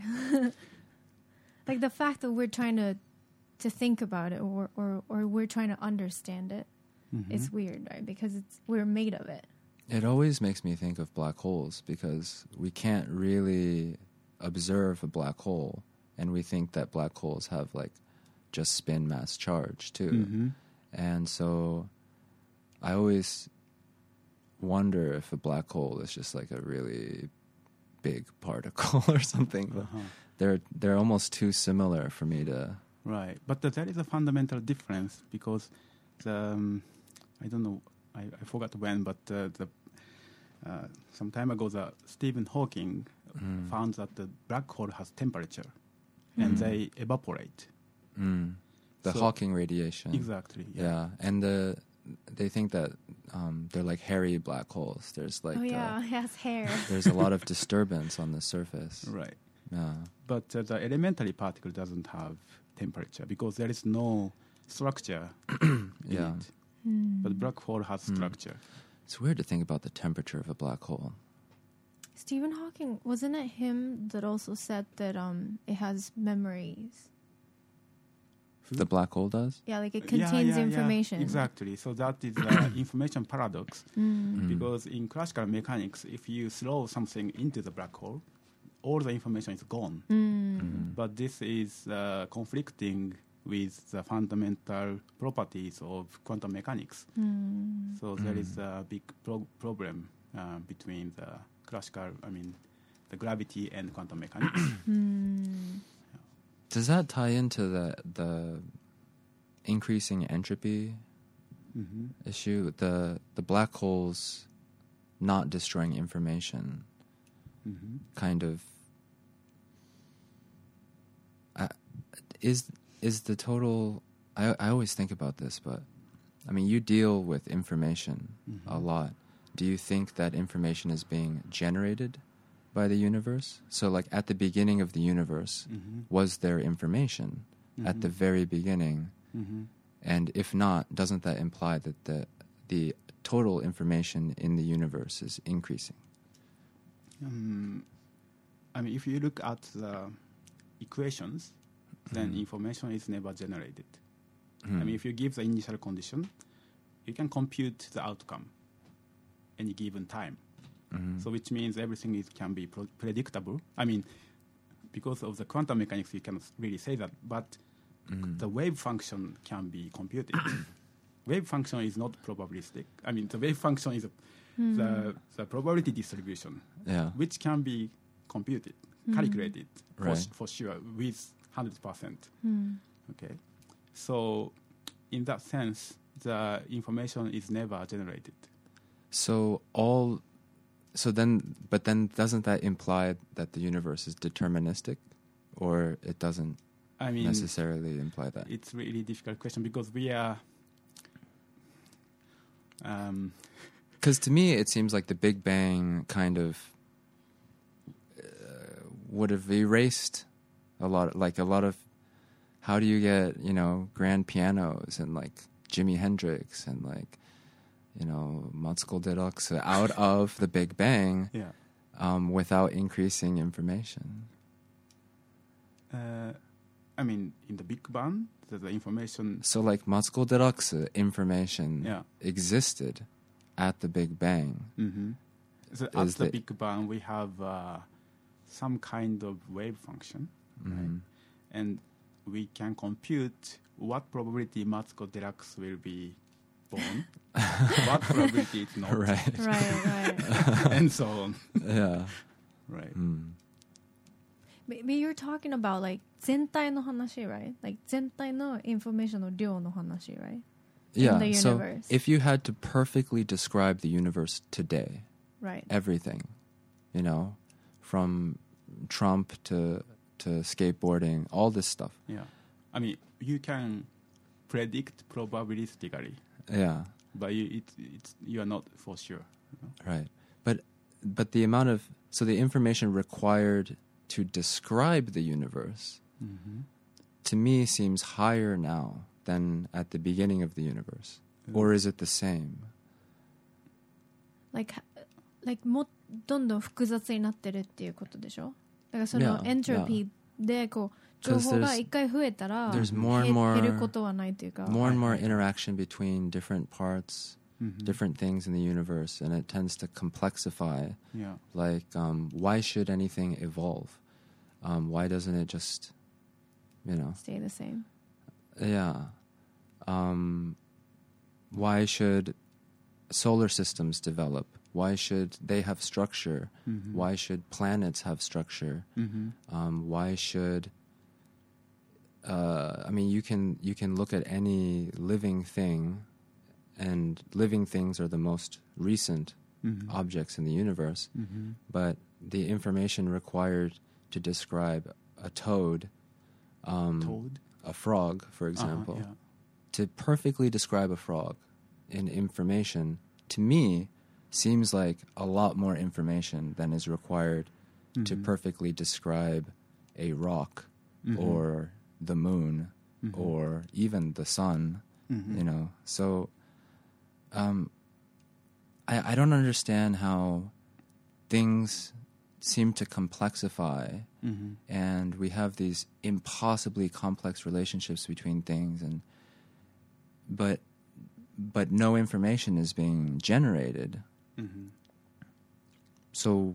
Like the fact that we're trying to to think about it or or, or we're trying to understand it Mm-hmm. is weird, right? Because it's we're made of it. It always makes me think of black holes because we can't really observe a black hole, and we think that black holes have like just spin, mass, charge too. Mm-hmm. And so I always wonder if a black hole is just like a really big particle or something. But uh-huh. they're they're almost too similar for me to. Right, but uh, there is a fundamental difference because the um, I don't know I, I forgot when, but uh, the uh, some time ago the Stephen Hawking Mm. found that the black hole has temperature and Mm. they evaporate. Mm. The So- Hawking radiation. Exactly. Yeah, and the they think that um, they're like hairy black holes. There's like oh yeah, uh, it has hair. there's a lot of disturbance on the surface. Right. Yeah. But uh, the elementary particle doesn't have temperature because there is no structure in Yeah. it. Hmm. But black hole has Mm. structure. It's weird to think about the temperature of a black hole. Stephen Hawking, wasn't it him that also said that um it has memories? The black hole does? Yeah, like it Yeah, contains yeah, yeah, information. Exactly. So that is the information paradox. Mm. Mm. Because in classical mechanics, if you throw something into the black hole, all the information is gone. Mm. Mm. But this is uh, conflicting with the fundamental properties of quantum mechanics. Mm. So there is Mm. a big pro- problem uh, between the classical, I mean, the gravity and quantum mechanics. Mm. Does that tie into the the increasing entropy hmm issue? The the black holes not destroying information hmm kind of uh, is is the total. I I always think about this, but I mean, you deal with information a Mhm. lot. Do you think that information is being generated by the universe? So, like at the beginning of the universe, hmm was there information at the very beginning? hmm And if not, doesn't that imply that the the total information in the universe is increasing? Um, I mean, if you look at the equations, then Mhm. information is never generated. Hmm. I mean, if you give the initial condition, you can compute the outcome any given time. Mhm. So which means everything is, can be pro- predictable. I mean, because of the quantum mechanics, you cannot really say that, but Mhm. the wave function can be computed. Wave function is not probabilistic. I mean, the wave function is a, Mm. the, the probability distribution, Yeah. which can be computed, Mm. calculated for, Right. s- for sure with one hundred percent. Mm. Okay, so in that sense, the information is never generated. So all, so then, but then doesn't that imply that the universe is deterministic, or it doesn't I mean, necessarily imply that? it's really difficult question because we are. Um, Because to me, it seems like the Big Bang kind of uh, would have erased a lot, like a lot of. How do you get, you know, grand pianos and like Jimi Hendrix and like, you know, Matsuko Deluxe out of the Big Bang yeah. um, without increasing information? Uh, I mean, in the Big Bang, the, the information. So like Matsuko Deluxe information Yeah. existed at the Big Bang. Mm-hmm. So at Is the the- Big Bang, we have uh, some kind of wave function, Mhm. and we can compute what probability Matsuko Deluxe will be born, what probability it's not, Right. Right, right. and so on. Yeah. Right. Mm. Maybe you're talking about like 全体の話, right? Like 全体の information の量の話, right? Yeah. the So universe. if you had to perfectly describe the universe today, Right. everything, you know, from Trump to to skateboarding, all this stuff. Yeah. I mean, you can predict probabilistically, Yeah. but you, it, it's, you are not for sure. You know? Right. But but the amount of so the information required to describe the universe Mm-hmm. to me seems higher now than at the beginning of the universe. Or is it the same? Like, like もどんどん複雑になってるっていうことでしょ？だからその Yeah, エントロピーでこう情報が一回増えたら There's more and 減 more 減ることはないというか。 more and more interaction between different parts. mm-hmm. different things in the universe, and it tends to complexify. Yeah. Like, um, why should anything evolve? Um, why doesn't it just, you know, stay the same? Yeah. Um, why should solar systems develop? Why should they have structure? Mm-hmm. Why should planets have structure? Mm-hmm. Um, why should uh, I mean, you can you can look at any living thing, and living things are the most recent mm-hmm. objects in the universe. Mm-hmm. But the information required to describe a toad, um, toad, a frog, for example, uh-huh, yeah. to perfectly describe a frog in information, to me, seems like a lot more information than is required mm-hmm. to perfectly describe a rock mm-hmm. or the moon mm-hmm. or even the sun, mm-hmm. you know. So um, I, I don't understand how things seem to complexify mm-hmm. and we have these impossibly complex relationships between things, and but but no information is being generated. Mm-hmm. So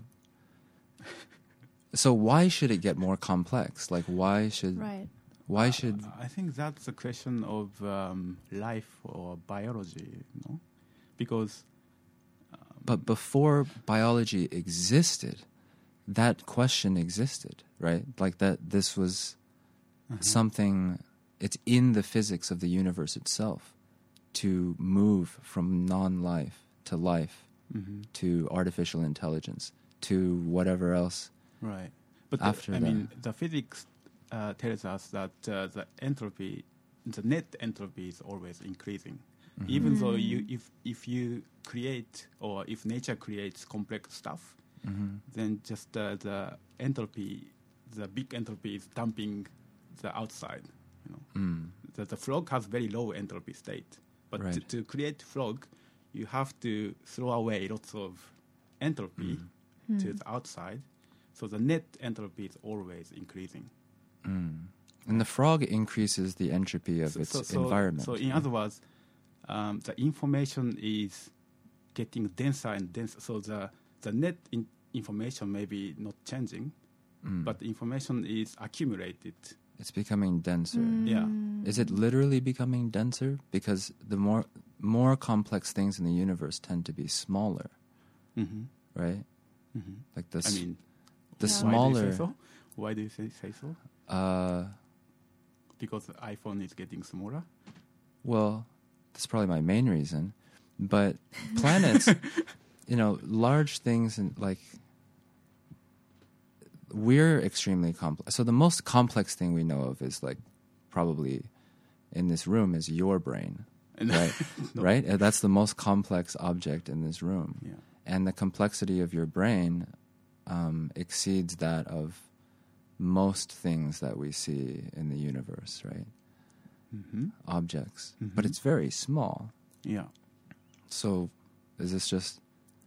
so why should it get more complex? Like, why should right. why should uh, I think that's a question of um, life or biology, you know, because um, but before biology existed, that question existed, right? Like that this was uh-huh. something, it's in the physics of the universe itself to move from non-life to life, mm-hmm. to artificial intelligence, to whatever else. Right. But after the, I that. mean, the physics uh, tells us that uh, the entropy, the net entropy is always increasing. Mm-hmm. Even mm-hmm. though you, if if you create, or if nature creates complex stuff, mm-hmm. then just uh, the entropy, the big entropy is dumping the outside. You know, mm. the, the frog has very low entropy state, but right. to, to create frog, you have to throw away lots of entropy mm. to the outside. So the net entropy is always increasing. Mm. And the frog increases the entropy of so, its so, so, environment. So in other words, um, the information is getting denser and denser. So the, the net in information may be not changing, mm. but the information is accumulated. It's becoming denser. Mm. Yeah. Is it literally becoming denser? Because the more more complex things in the universe tend to be smaller, mm-hmm. right? Mm-hmm. Like this. I mean, the yeah. smaller. Why do you say so? Why do you say, say so? Uh, because the iPhone is getting smaller? Well, that's probably my main reason. But planets, you know, large things, and like, we're extremely complex. So the most complex thing we know of is like probably in this room is your brain, right? no. Right? And that's the most complex object in this room. Yeah. And the complexity of your brain um, exceeds that of most things that we see in the universe, right? Mm-hmm. Objects. Mm-hmm. But it's very small. Yeah. So is this just,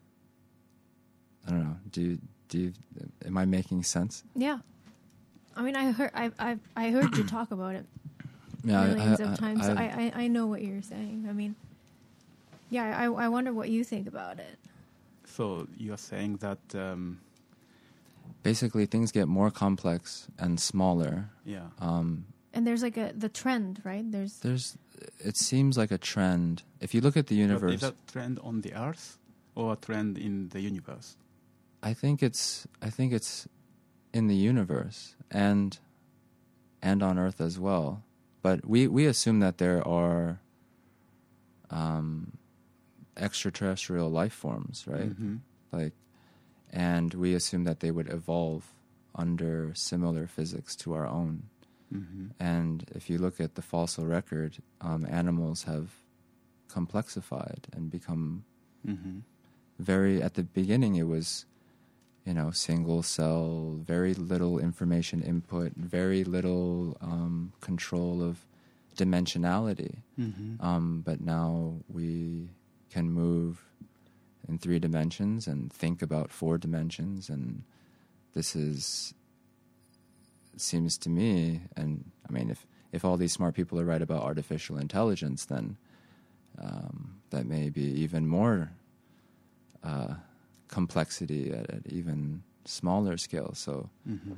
I don't know, do you, do you, am I making sense? Yeah. I mean, I heard I I I heard you talk about it yeah, millions I, I, of times. I, so I, I I know what you're saying. I mean, yeah, I I wonder what you think about it. So you're saying that um, basically things get more complex and smaller. Yeah. Um, and there's like a the trend, right? There's there's it seems like a trend. If you look at the universe, but is that trend on the Earth or a trend in the universe? I think it's I think it's in the universe and and on Earth as well. But we, we assume that there are um, extraterrestrial life forms, right? Mm-hmm. Like, and we assume that they would evolve under similar physics to our own. Mm-hmm. And if you look at the fossil record, um, animals have complexified and become mm-hmm. very. At the beginning, it was, you know, single cell, very little information input, very little um, control of dimensionality. Mm-hmm. Um, but now we can move in three dimensions and think about four dimensions, and this is, it seems to me, and I mean, if, if all these smart people are right about artificial intelligence, then um, that may be even more uh, complexity at an even smaller scale. So mm-hmm.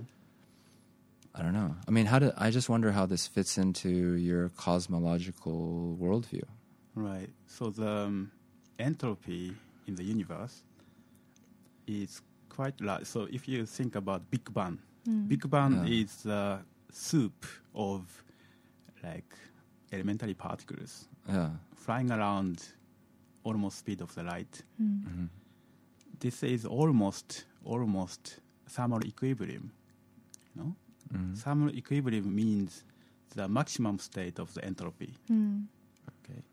I don't know. I mean, how do I just wonder how this fits into your cosmological worldview? Right. So the um, entropy in the universe is quite large. So if you think about Big Bang, mm. Big Bang yeah. is the soup of like elementary particles yeah. flying around almost speed of the light. Mm. Mm-hmm. This is almost almost thermal equilibrium. You know, mm-hmm. thermal equilibrium means the maximum state of the entropy. Mm. Okay.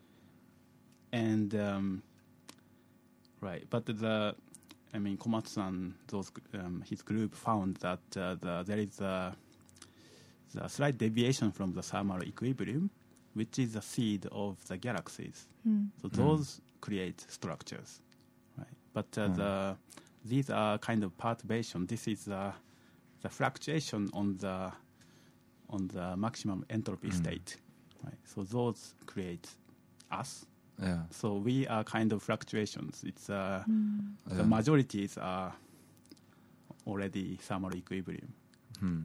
And um, right, but the I mean, Komatsu-san, those um, his group found that uh, the, there is a, the slight deviation from the thermal equilibrium, which is the seed of the galaxies. Mm. So those mm. create structures, right? But uh, mm. the these are kind of perturbation. This is uh, the fluctuation on the on the maximum entropy mm. state, right? So those create us. Yeah. So we are kind of fluctuations. It's uh, mm. the yeah. majorities are already thermal equilibrium. Hmm.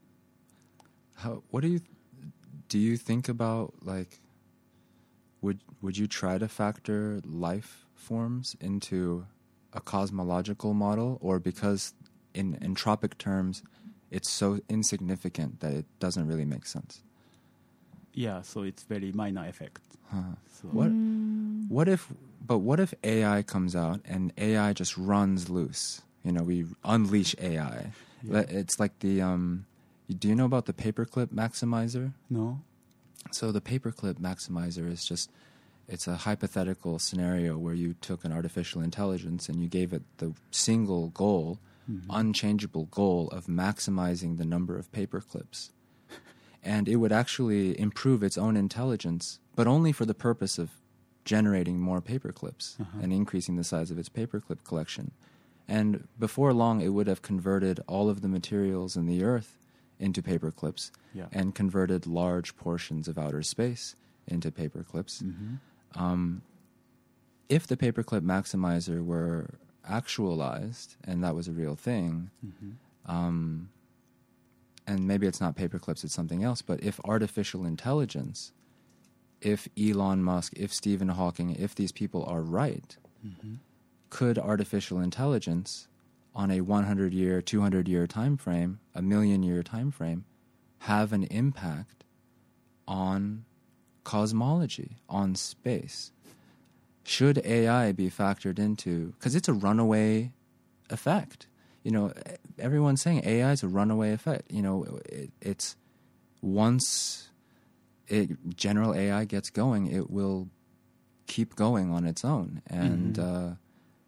How? What do you do? You think about like? Would Would you try to factor life forms into a cosmological model, or because in entropic terms, it's so insignificant that it doesn't really make sense? Yeah. So it's very minor effect. Huh. So what mm. what if but what if A I comes out and A I just runs loose? You know, we unleash A I. Yeah. It's like the um do you know about the paperclip maximizer? No. So the paperclip maximizer is just it's a hypothetical scenario where you took an artificial intelligence and you gave it the single goal, mm-hmm. unchangeable goal of maximizing the number of paperclips. And it would actually improve its own intelligence, but only for the purpose of generating more paperclips uh-huh. and increasing the size of its paperclip collection. And before long, it would have converted all of the materials in the Earth into paperclips yeah. and converted large portions of outer space into paperclips. Mm-hmm. Um, if the paperclip maximizer were actualized, and that was a real thing, mm-hmm. um, and maybe it's not paperclips, it's something else, but if artificial intelligence, if Elon Musk, if Stephen Hawking, if these people are right, mm-hmm. could artificial intelligence on a hundred year, two hundred year time frame, a million year time frame, have an impact on cosmology, on space? Should A I be factored into, because it's a runaway effect. You know, everyone's saying A I is a runaway effect. You know, it, it's once it, general A I gets going, it will keep going on its own. And mm-hmm. uh,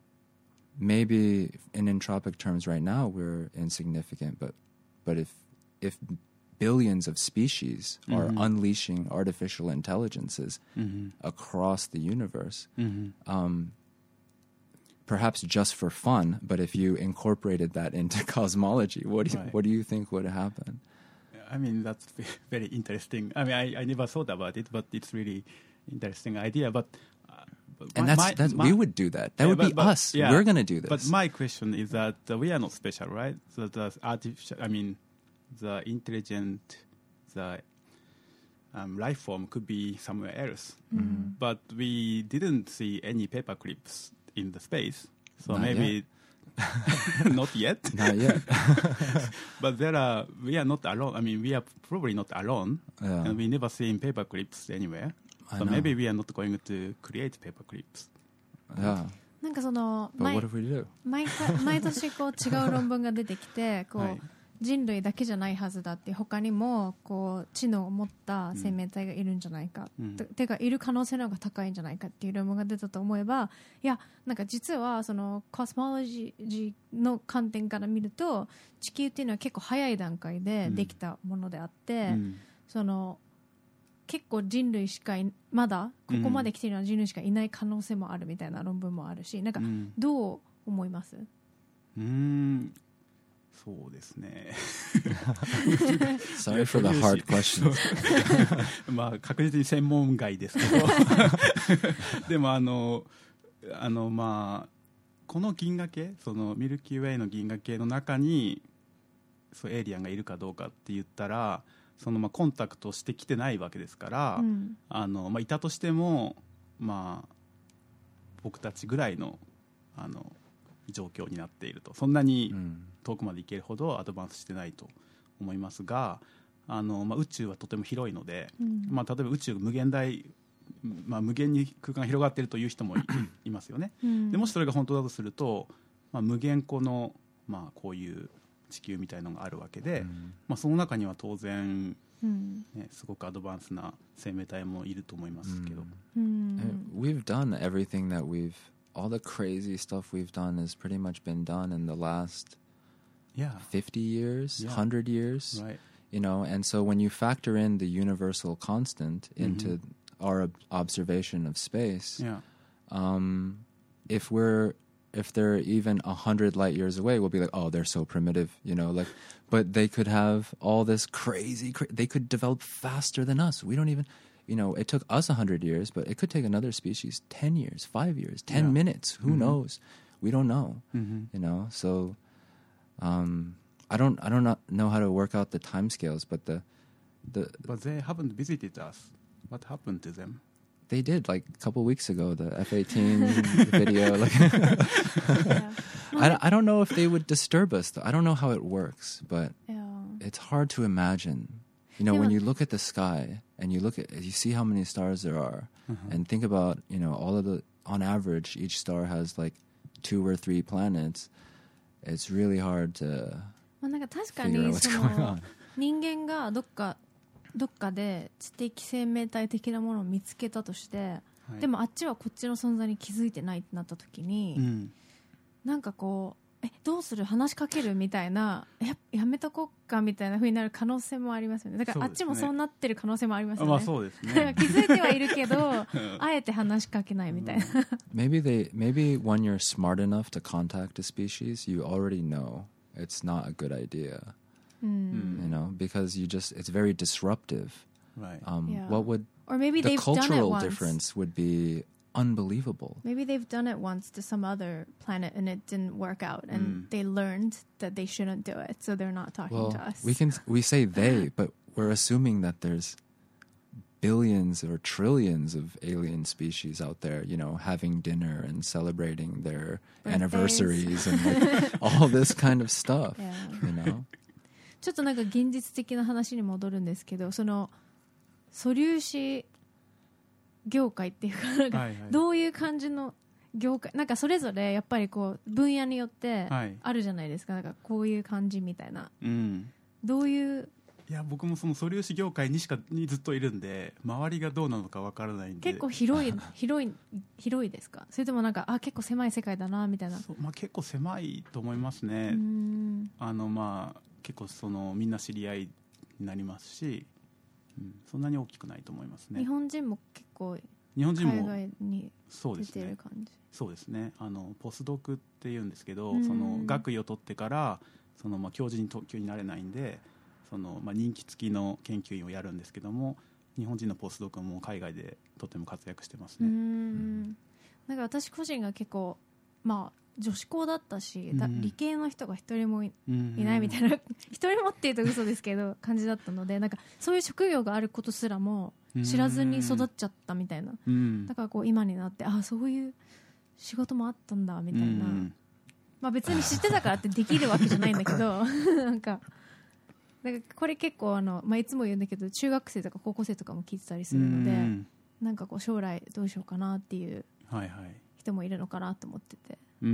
maybe in entropic terms right now we're insignificant, but but if if billions of species mm-hmm. are unleashing artificial intelligences mm-hmm. across the universe, mm-hmm. um, perhaps just for fun, but if you incorporated that into cosmology, what do you, right. what do you think would happen? I mean, that's very interesting. I mean, I, I never thought about it, but it's really interesting idea. But, uh, but and my, that's, my, that's my, we would do that. That yeah, would but, be but, us. Yeah, We're going to do this. But my question is that uh, we are not special, right? So the artificial, I mean, the intelligent, the um, life form could be somewhere else. Mm-hmm. But we didn't see any paper clips in the space. So Not maybe yet. not yet. Not yet. But there are, we are not alone. I mean, we are probably not alone. Yeah. And we never seen paper clips anywhere. I So know. maybe we are not going to create paper clips. Yeah. なんかその But 毎 what if we do? 毎回毎年こう違う論文が出てきてこう、 はい人類だけじゃないはずだって他にもこう知能を持った生命体がいるんじゃないか、 うんててかいる可能性の方が高いんじゃないかっていう論文が出たと思えば、いやなんか実はそのコスモロジーの観点から見ると地球っていうのは結構早い段階でできたものであって、 うんその結構人類しかいまだここまで来ているのは人類しかいない可能性もあるみたいな論文もあるし、なんかうんどう思います？ うーんそうですね Sorry for the hard questions まあ確実に専門外ですけどでもあのあのまあこの銀河系、そのミルキーウェイの銀河系の中にそうエイリアンがいるかどうかって言ったら、そのまあコンタクトしてきてないわけですから、うん、あのまあ、いたとしても、まあ、僕たちぐらいの、あの状況になっていると、そんなに遠くまで行けるほどアドバンスしてないと思いますが、あの、まあ、宇宙はとても広いので、うんまあ、例えば宇宙無限大、まあ、無限に空間が広がっているという人も い, いますよね、うん、でもしそれが本当だとすると、まあ、無限個の、まあ、こういう地球みたいなのがあるわけで、うんまあ、その中には当然、うんね、すごくアドバンスな生命体もいると思いますけど、うん、 We've done everything that we've all the crazy stuff we've done has pretty much been done in the last yeah. fifty years, yeah. one hundred years, right. you know, and so when you factor in the universal constant into mm-hmm. our observation of space, yeah. um, if we're if they're even a hundred light years away, we'll be like, oh, they're so primitive, you know, like, but they could have all this crazy, cra- they could develop faster than us. We don't even, you know, it took us a hundred years, but it could take another species ten years, five years, ten yeah. minutes. Who mm-hmm. knows? We don't know, mm-hmm. you know. So, um, I don't, I don't know how to work out the timescales, but the, the. But they haven't visited us. What happened to them? They did, like a couple weeks ago, the F eighteen video. Like, yeah. I, I don't know if they would disturb us, though. I don't know how it works, but yeah. it's hard to imagine. You know, yeah. when you look at the sky and you look at, you see how many stars there are, uh-huh. and think about, you know, all of the, on average, each star has like two or three planets. It's really hard to figure out what's going on. 人間がどっかどっかで知的生命体的なものを見つけたとして、はい、でもあっちはこっちの存在に気づいてないってなった時に、うん、なんかこうえどうする話しかけるみたいな や, やめとこっかみたいな風になる可能性もありますよね。だからあっちもそうなってる可能性もありますよね。 まあそうですね。 気づいてはいるけどあえて話しかけないみたいな。 maybe they maybe when you're smart enough to contact a species, you already know it's not a good idea. Mm. You know, because you just it's very disruptive. Right. Um, yeah. What would or maybe the they've cultural done it once. difference would be unbelievable. Maybe they've done it once to some other planet and it didn't work out, and mm. they learned that they shouldn't do it, so they're not talking well, to us. We can we say they, but we're assuming that there's billions or trillions of alien species out there, you know, having dinner and celebrating their Birthdays. anniversaries and like all this kind of stuff, yeah. you know. ちょっとなんか現実的な話に戻るんですけど、その素粒子業界っていうか、なんかどういう感じの業界、なんかそれぞれやっぱりこう分野によってあるじゃないですか。なんかこういう感じみたいな、うん、どういう。 いや僕もその素粒子業界にしかにずっといるんで、周りがどうなのかわからないんで。 結構広い広い広いですか？それともなんかあ結構狭い世界だなみたいな。 そう、まあ、結構狭いと思いますね。うん、あのまあ結構そのみんな知り合いになりますし、うん、そんなに大きくないと思いますね。 日本人も結構日本人も海外に出てる感じ。 そうですね。あのポスドクっていうんですけど、その学位を取ってからそのまあ教授に特級になれないんで、そのまあ人気付きの研究員をやるんですけども、日本人のポスドクも海外でとても活躍してますね。うん、 なんか私個人が結構まあ女子校だったし、だ理系の人が一人も い,、うん、いないみたいな一人もっていうと嘘ですけど感じだったので、なんかそういう職業があることすらも知らずに育っちゃったみたいな、うん、だからこう今になってあそういう仕事もあったんだみたいな、うん、まあ別に知ってたからってできるわけじゃないんだけどなんかなんかこれ結構あの、まあ、いつも言うんだけど中学生とか高校生とかも聞いてたりするので、うん、なんかこう将来どうしようかなっていう人もいるのかなと思ってて、 うん、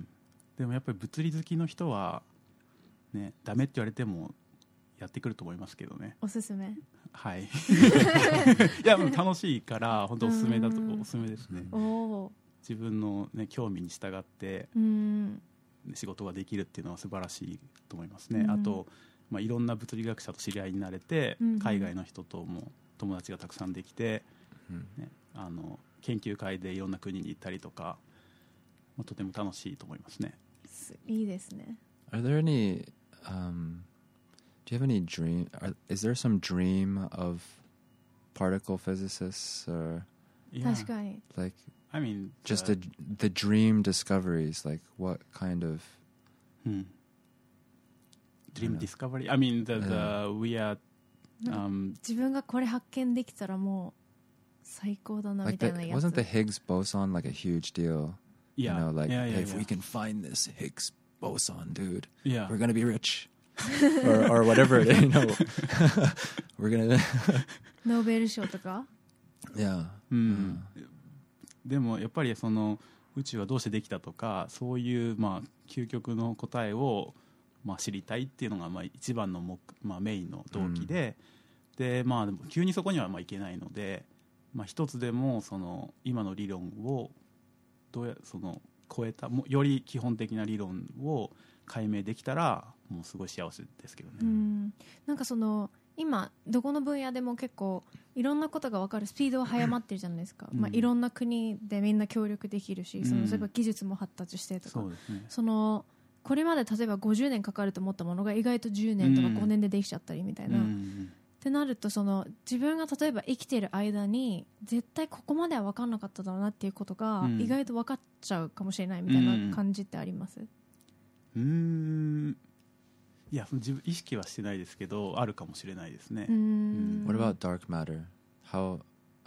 でもやっぱり物理好きの人はねダメって言われてもやってくると思いますけどね。 おすすめ。 はいいやもう楽しいから本当おすすめだとおすすめですね。お自分の、ね、興味に従ってうん仕事ができるっていうのは素晴らしいと思いますね。あと、まあ、いろんな物理学者と知り合いになれて、うん、海外の人とも友達がたくさんできて、うんね、あの研究会でいろんな国に行ったりとか、まあ、とても楽しいと思いますね。 いいですね。 Are there any um, do you have any dream? Are, is there some dream of particle physicists or Yeah. 確かに like I mean, just uh, the the dream discoveries? Like what kind of hmm. dream Yeah. discovery. I mean, the, the Yeah. we are. Um, 自分がこれ発見できたらもう最高だなみ like た the, いなやつ wasn't the Higgs boson like a huge deal? yeah, You know, like yeah, yeah, hey, if yeah. we can find this Higgs boson, dude, yeah. we're gonna be rich, or or whatever. You know, we're gonna ノーベル賞とか yeah. うんでもやっぱりその宇宙はどうしてできたとかそういうまあ究極の答えをまあ知りたいっていうのがまあ一番の目、まあ、メインの動機で、うん、でまあでも急にそこにはまあいけないので、まあ、一つでもその今の理論をどうやその超えたもより基本的な理論を解明できたらもうすごい幸せですけどね。 うんなんかその今どこの分野でも結構いろんなことが分かるスピードは速まってるじゃないですか、うんまあ、いろんな国でみんな協力できるし、うん、その例えば技術も発達してとか、 そうですね、 そのこれまで例えばごじゅうねんかかると思ったものが意外とじゅうねんとかごねんでできちゃったりみたいな、うん、ってなるとその自分が例えば生きてる間に絶対ここまでは分かんなかっただろうなっていうことが意外と分かっちゃうかもしれないみたいな感じってあります？ うーんいや自分意識はしてないですけどあるかもしれないですね。 うん What about dark matter? How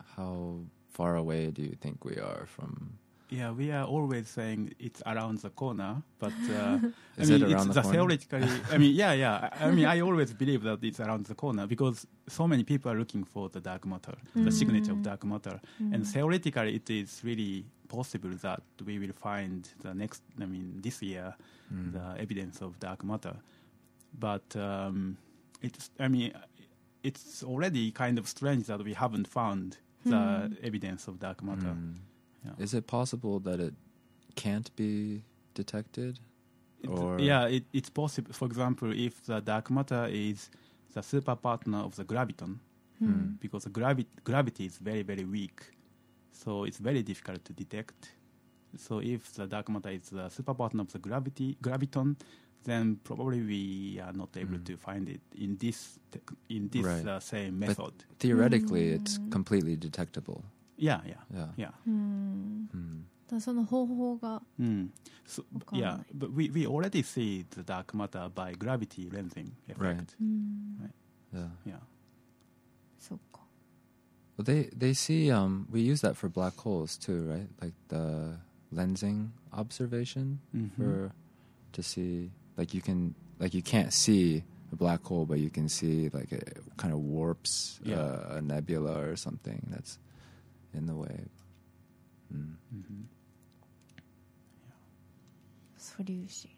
how far away do you think we are from? Yeah, we are always saying it's around the corner, but uh, I Is mean, it around it's the the corner? theoretically. I mean, yeah, yeah. I, I mean, I always believe that it's around the corner because so many people are looking for the dark matter, the signature of dark matter, and theoretically, it is really possible that we will find the next. I mean, this year, Mm. the evidence of dark matter, but um, it's. I mean, it's already kind of strange that we haven't found the Mm. evidence of dark matter. Mm. Yeah. Is it possible that it can't be detected? It, Or yeah, it, it's possible. For example, if the dark matter is the super partner of the graviton, Hmm. because the gravi- gravity is very, very weak, so it's very difficult to detect. So if the dark matter is the super partner of the gravity graviton, then probably we are not able Mm. to find it in this te- in this Right. uh, same But method. theoretically, it's Mm. completely detectable. Yeah, yeah, Yeah. yeah. うん、 Mm. だからその方法が Mm. So, b- Okay. yeah, but we, we already see the dark matter by gravity lensing effect. Right. うん Yeah. Yeah. そうか Well, they they see um we use that for black holes too, right? Like the lensing observation Mhm. for to see like you can like you can't see a black hole, but you can see like it kind of warps Yeah. uh, a nebula or something that's in the way. Mm. Mhm. 素粒子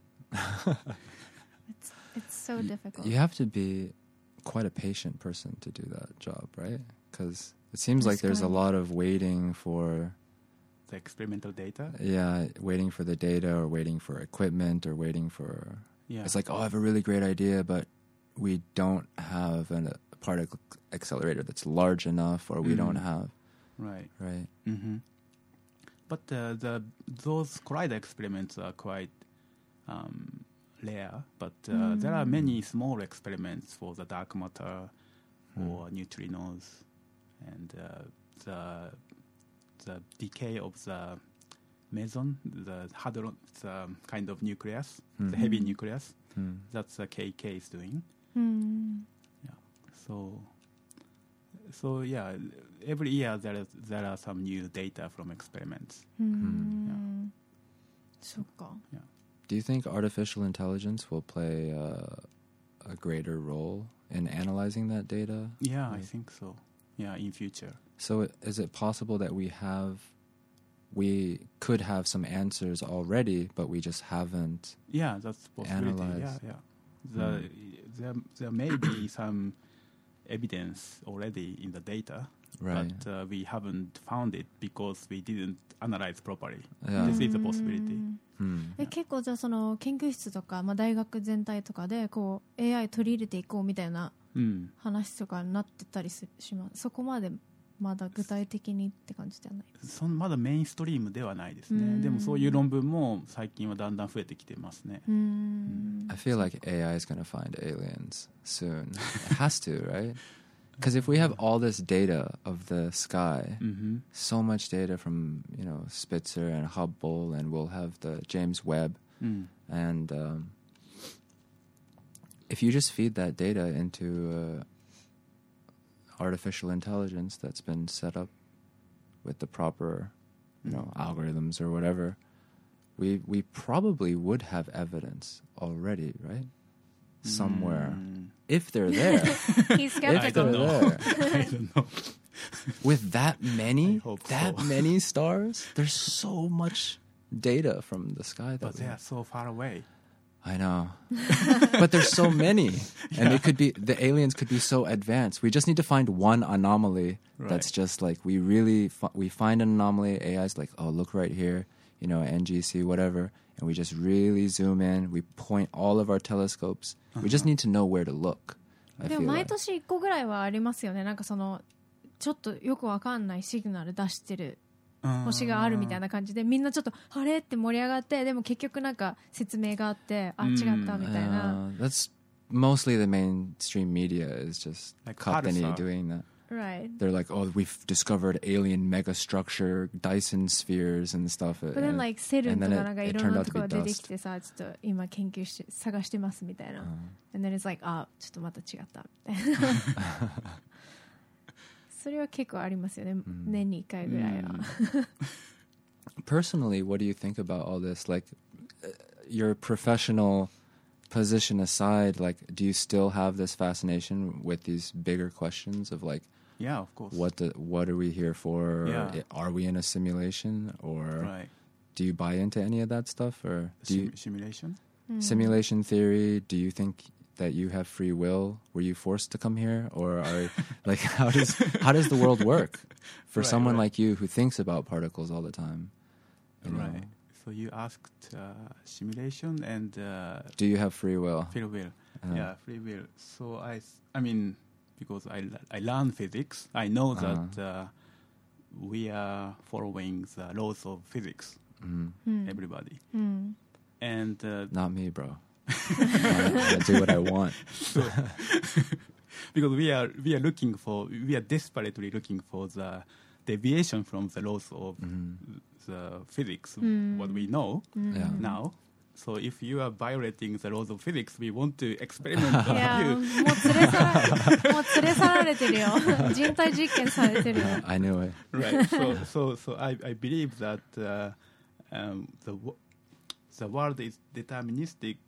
it's, it's so difficult You have to be quite a patient person to do that job, right? Because it seems like there's a That's lot of waiting for The experimental data. yeah, waiting for the data or waiting for equipment or waiting for Yeah. it's like, oh, I have a really great idea, but we don't have an, a particle accelerator that's large enough, or we Mm. don't have Right. right. Mm-hmm. But uh, the those collider experiments are quite um, rare. But uh, Mm. there are many small experiments for the dark matter or neutrinos, and uh, the the decay of the meson, the hadron, the kind of nucleus, Mm. the heavy Mm. nucleus. Hmm. That's the K K is doing. うん So, so yeah, every year there is there are some new data from experiments. うん、そっか Do you think artificial intelligence will play uh, a greater role in analyzing that data? Yeah, I Right. think so. Yeah, in future. So it- is it possible that we have we could have some answers already, but we just haven't? Yeah, that's possibility. Analyze. Yeah, yeah. The, there there may be some evidence already in the data, Right. but uh, we haven't found it because we didn't analyze properly. Yeah. This is a possibility. うん Hmm. え結構じゃあその研究室とか、まあ、大学全体とかでこう エーアイ 取り入れていこうみたいな Mm. 話とかになってたりすしますそこまでまだ具体的にって感じじゃないですか。 そのまだメインストリームではないですね。でもそういう論文も最近はだんだん増えてきてますね。 うん、 I feel like A I is going to find aliens soon. It has to, right? Because if we have all this data of the sky, mm-hmm. so much data from, you know, Spitzer and Hubble, and we'll have the James Webb, mm. and um, if you just feed that data into uh, artificial intelligence that's been set up with the proper, you know, algorithms or whatever, we we probably would have evidence already, right? Somewhere, mm. if they're there. He's skeptical. I don't know. I don't know. With that many, that so. many stars, there's so much data from the sky. That but they are so far away. I know. But there's so many. And yeah. They could be, the aliens could be so advanced. We just need to find one anomaly right. that's just like, we really, fi- we find an anomaly, A I's like, oh, look right here, you know, N G C, whatever. And we just really zoom in. We point all of our telescopes. Uh-huh. We just need to know where to look. I でも毎年いっこぐらいはありますよね。なんかその、ちょっとよくわかんないシグナル出してる星があるみたいな感じで、みんなちょっとあれって盛り上がって、でも結局なんか説明があって、あ、違ったみたいな。 Uh, that's mostly the mainstream media is just like company doing that. Right. They're like, oh, we've discovered alien megastructure, Dyson spheres and stuff. But then like セルンとかなんかいろんなところが出てきてさ、ちょっと今研究して探してますみたいな。And then it's like, あ、ちょっとまた違ったみたいな。それは結構ありますよね。Mm. 年にいっかいぐらいは。 Personally, what do you think about all this? Like, uh, your professional position aside, like, do you still have this fascination with these bigger questions of like, yeah, of course. What the, what are we here for? Yeah. Are we in a simulation, or right. do you buy into any of that stuff, or do Sim- you, simulation? Mm. Simulation theory? Do you think that you have free will? Were you forced to come here, or are like how does how does the world work for right, someone right. like you who thinks about particles all the time? You right. know? So you asked uh, simulation and uh, do you have free will? Free will, uh, yeah, free will. So I, I mean, because I I learn physics, I know uh-huh. that uh, we are following the laws of physics. Mm. Mm. Everybody, mm. and uh, not me, bro. I, I do what I want. So, because we are we are looking for we are desperately looking for the deviation from the laws of mm. the physics, mm. what we know mm. yeah. now. So if you are violating the laws of physics, we want to experiment on you. もう連れ去らもう連れ去られてるよ。人体実験されてるよ。 I knew it. Right. So so so I I believe that uh, um, the the world is deterministic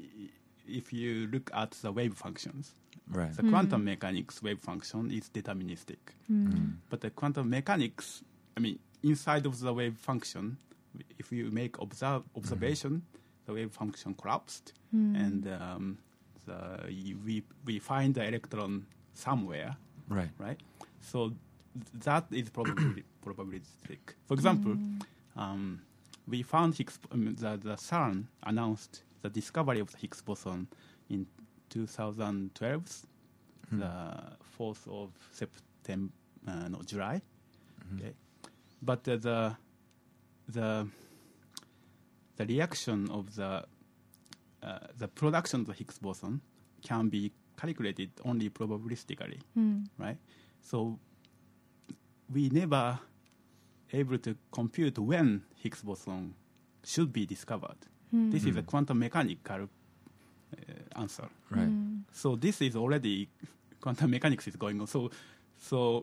if you look at the wave functions. Right. The quantum mm. mechanics wave function is deterministic. Mm. But the quantum mechanics, I mean, inside of the wave function, if you make observe, observation, mm. the wave function collapsed, mm. and um, the, we, we find the electron somewhere. Right. Right? So th- that is probably probabilistic. For example, mm. um, we found Higgs, um, the, the CERN announced the discovery of the Higgs boson in two thousand twelve, hmm. the fourth of September, uh, no, July. Mm-hmm. Okay. But uh, the the the reaction of the uh, the production of the Higgs boson can be calculated only probabilistically, mm. right? So we never able to compute when Higgs boson should be discovered. Mm. This mm. is a quantum mechanical uh, answer. Right. Mm. So this is already quantum mechanics is going on. So so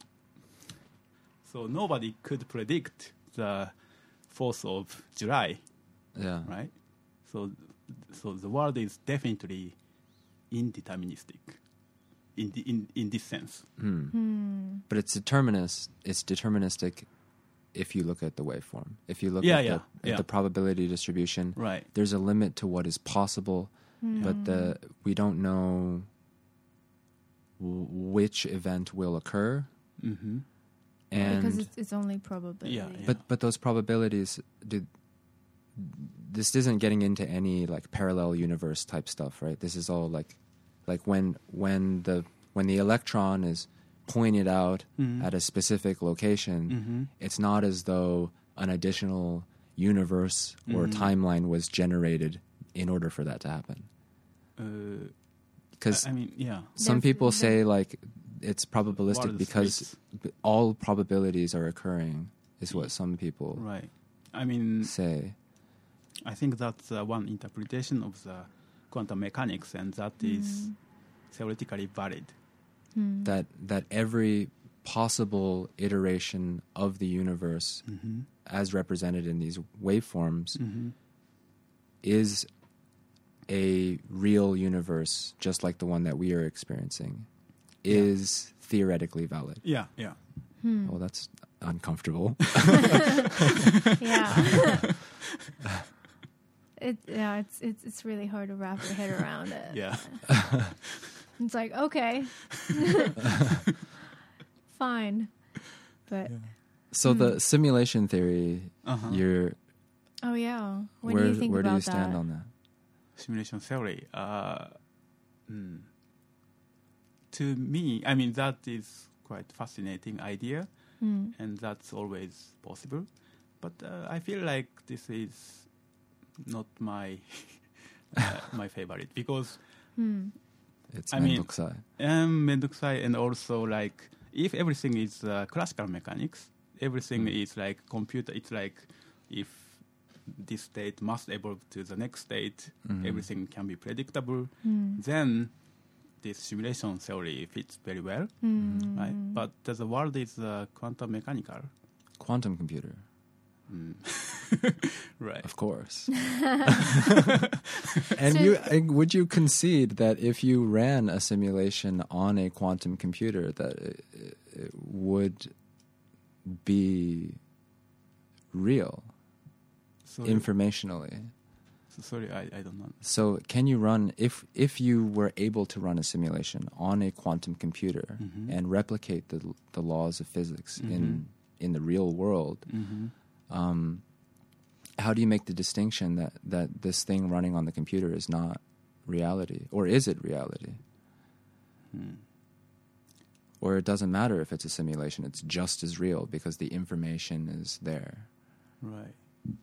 so nobody could predict the fourth of July. Yeah. Right. So so the world is definitely indeterministic in the, in in this sense. Mm. Mm. But it's determinist. It's deterministic if you look at the waveform. If you look yeah, at, yeah, the, at yeah. the probability distribution, right. There's a limit to what is possible, mm. but the we don't know w- which event will occur. Mm-hmm. And because it's, it's only probability. Yeah, yeah. But but those probabilities, do, this isn't getting into any like parallel universe type stuff, right? This is all like like when when the when the electron is pointed out mm-hmm. at a specific location, mm-hmm. it's not as though an additional universe or mm-hmm. timeline was generated in order for that to happen. Because uh, I mean, yeah. some They're, people they're, say like it's probabilistic because splits. all probabilities are occurring, is what some people right. I mean, say. I think that's uh, one interpretation of the quantum mechanics, and that mm. is theoretically valid. Mm. That that every possible iteration of the universe, mm-hmm. as represented in these waveforms, mm-hmm. is a real universe, just like the one that we are experiencing, is yeah. theoretically valid. Yeah, yeah. Hmm. Well, that's uncomfortable. yeah. It, yeah, it's it's it's really hard to wrap your head around it. Yeah. It's like, okay. Fine. But yeah. So hmm. the simulation theory, uh-huh. you're Oh yeah. What where do you think where about do you stand that? on that? Simulation theory. Uh, mm, to me, I mean, that is quite fascinating idea, mm. and that's always possible. But uh, I feel like this is not my uh, my favorite because mm. it's I mean, mendokusai. Um, mendokusai, and also like if everything is uh, classical mechanics, everything mm. is like computer. It's like if this state must evolve to the next state, mm-hmm. everything can be predictable, mm. then this simulation theory fits very well, mm. right? But uh, the world is uh, quantum mechanical. Quantum computer. Mm. Right. Of course. And you and would you concede that if you ran a simulation on a quantum computer that it, it would be real? Sorry. Informationally. So sorry, I, I don't know. So can you run, if if you were able to run a simulation on a quantum computer mm-hmm. and replicate the the laws of physics mm-hmm. in in the real world, mm-hmm. um, how do you make the distinction that, that this thing running on the computer is not reality? Or is it reality? Hmm. Or it doesn't matter if it's a simulation, it's just as real because the information is there. Right.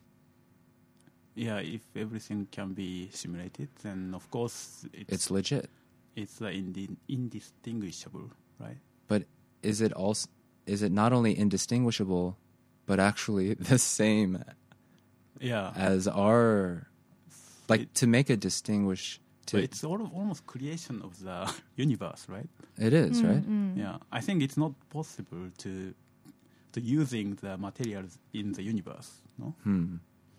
Yeah, if everything can be simulated, then of course it's, it's legit. It's uh, indi- indistinguishable, right? But is it also is it not only indistinguishable, but actually the same? Yeah. As our, like it, to make a distinguish. To but it's all of, almost creation of the universe, right? It is, mm, right? Mm. Yeah, I think it's not possible to to using the materials in the universe, no? Hmm.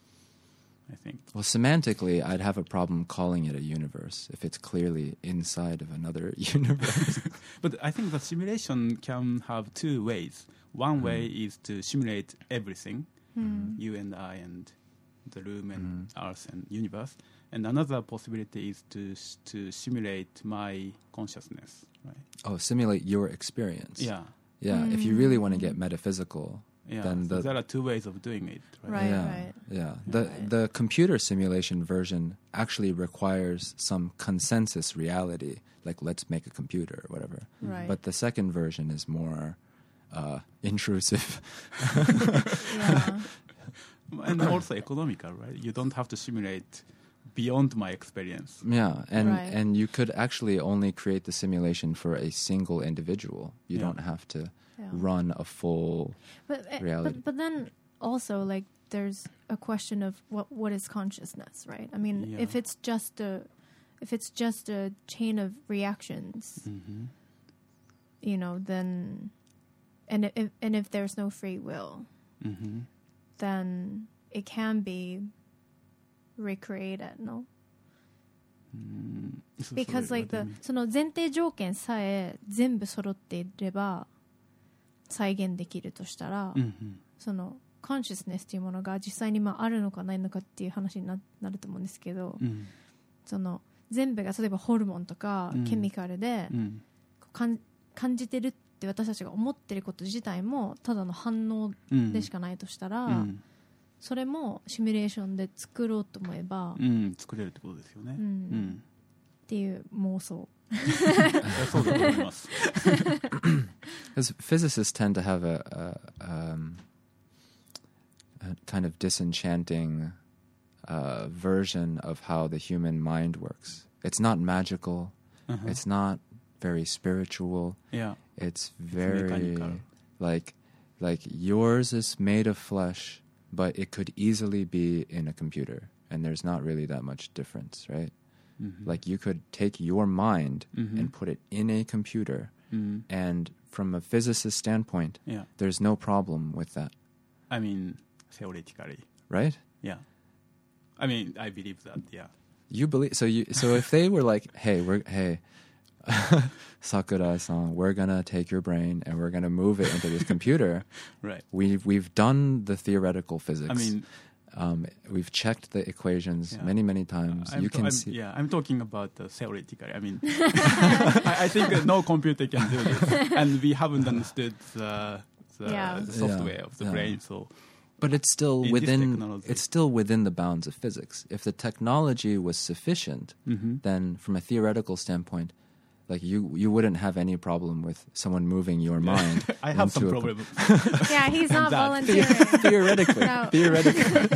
I think. Well, semantically, I'd have a problem calling it a universe if it's clearly inside of another universe. But I think the simulation can have two ways. One mm. way is to simulate everything, mm. you and I and the room and mm. Earth and universe. And another possibility is to to simulate my consciousness, right? Oh, simulate your experience. Yeah. Yeah, mm. if you really want to get metaphysical, yeah, then so the, there are two ways of doing it, right? Right, yeah, right. Yeah, the right. the computer simulation version actually requires some consensus reality, like let's make a computer or whatever. Right. But the second version is more uh, intrusive. Yeah. And also economical, right? You don't have to simulate beyond my experience. Yeah, and right. and you could actually only create the simulation for a single individual. You yeah. don't have to yeah. run a full but, reality. But, but then also, like, there's a question of what what is consciousness, right? I mean, yeah. if it's just a if it's just a chain of reactions, mm-hmm. you know, then and if and if there's no free will, mm-hmm. then it can be recreated, no? Mm, so Because sorry, like what do you the mean? その前提条件さえ全部揃っていれば再現できるとしたら、 mm-hmm. そのコンシスネスというものが実際にまああるのかないのかっていう話に な, なると思うんですけど、 Mm-hmm. その全部が例えばホルモンとか、 うん、 ケミカルで、 Mm-hmm. かん感じてるって私たちが思ってること自体もただの反応でしかないとしたら、 Mm-hmm. それもシミュレーションで作ろうと思えば、 うん、作れるってことですよね。 うんうん、 っていう妄想そうだと思います。 Because physicists tend to have a, a, um, a kind of disenchanting uh, version of how the human mind works. It's not magical. Uh-huh. It's not very spiritual. Yeah. It's very it's like like yours is made of flesh, but it could easily be in a computer, and there's not really that much difference, right? Mm-hmm. Like you could take your mind mm-hmm. and put it in a computer, mm-hmm. and from a physicist standpoint, yeah. there's no problem with that. I mean, theoretically, right? Yeah. I mean, I believe that. Yeah. You believe so? You so if they were like, "Hey, we're hey, Sakura-san, we're gonna take your brain and we're gonna move it into this computer," right? We've we've done the theoretical physics. I mean. Um, we've checked the equations yeah. many, many times. Uh, you to- can I'm, see. Yeah, I'm talking about uh, theoretically. I mean, I, I think uh, no computer can do this, and we haven't understood the, the, yeah. the software yeah. of the yeah. brain. So, but it's still within. It's still within the bounds of physics. If the technology was sufficient, mm-hmm. then from a theoretical standpoint, like you, you wouldn't have any problem with someone moving your mind. I have some problem. Yeah, he's not volunteering. Theoretically, no. theoretically.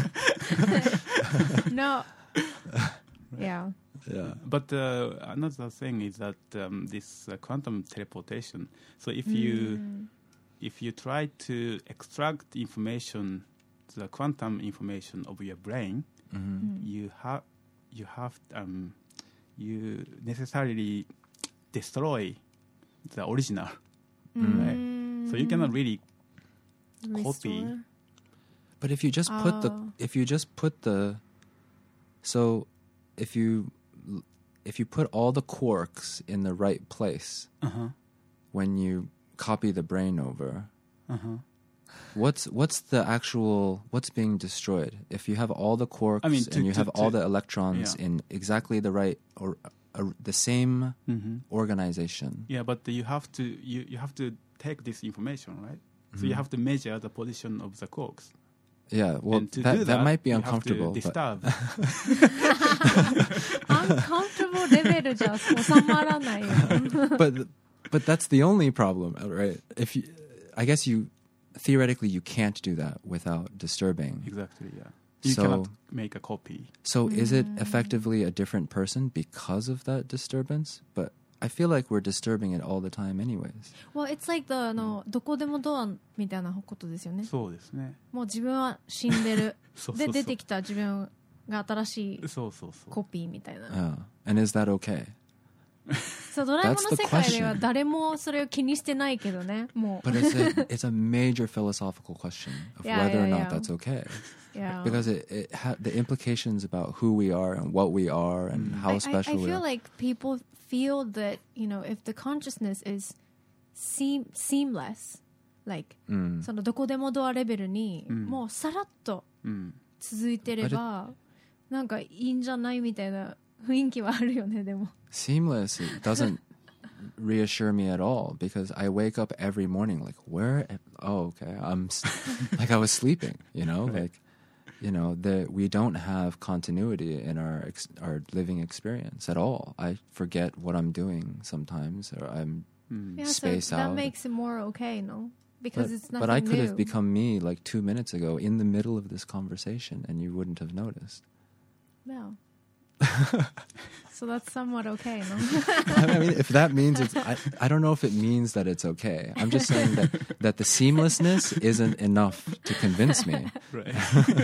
No. Yeah. Yeah. But uh, another thing is that um, this uh, quantum teleportation. So if mm. you if you try to extract information, the quantum information of your brain, mm-hmm. mm. you have you have um, you necessarily destroy the original, mm. right? So you cannot really Restore. copy. But if you just put oh. the if you just put the so if you if you put all the quarks in the right place uh-huh. when you copy the brain over, uh-huh. what's what's the actual what's being destroyed? If you have all the quarks I mean, to, and you to, have to, all the electrons yeah. in exactly the right or uh, the same mm-hmm. organization. Yeah, but you have to you, you have to take this information, right? So mm-hmm. you have to measure the position of the quarks. Yeah, well, that, that, that might be uncomfortable. Disturb. Uncomfortable level じゃ収まらないよ。 But but that's the only problem, right? If you, I guess you theoretically you can't do that without disturbing. Exactly. Yeah. You so, cannot make a copy. So mm. is it effectively a different person because of that disturbance? But I feel like we're disturbing it all the time anyways. Well, it's like the あのどこでもドアみたいなことですよね。 そうですね。 もう自分は死んでる。そうそうそうで出てきた自分が新しいコピーみたいな。 Yeah. And is that okay? そうドラえもんの世界では誰もそれを気にしてないけどね。もう。 But it's a it's a major philosophical question of yeah, whether yeah, or not yeah. that's okay. Yeah. Because it, it ha- the implications about who we are and what we are and mm. how I, special I, I we feel are. like people feel that, you know, if the consciousness is seam, seamless, like、mm. そのどこでもドアレベルに、mm. もうさらっと続いてれば、mm. なんかいいんじゃないみたいな雰囲気はあるよね、でも。 Seamless it doesn't reassure me at all because I wake up every morning like, where am, oh okay I'm like I was sleeping, you know, right. like you know that we don't have continuity in our ex- our living experience at all. I forget what I'm doing sometimes, or I'm mm. yeah, spaced so out. That makes it more okay, no? Because but, it's nothing But I could new. have become me like two minutes ago in the middle of this conversation, and you wouldn't have noticed. No. So that's somewhat okay, no? I mean, if that means it's, I, I don't know if it means that it's okay. I'm just saying that, that the seamlessness isn't enough to convince me. Right.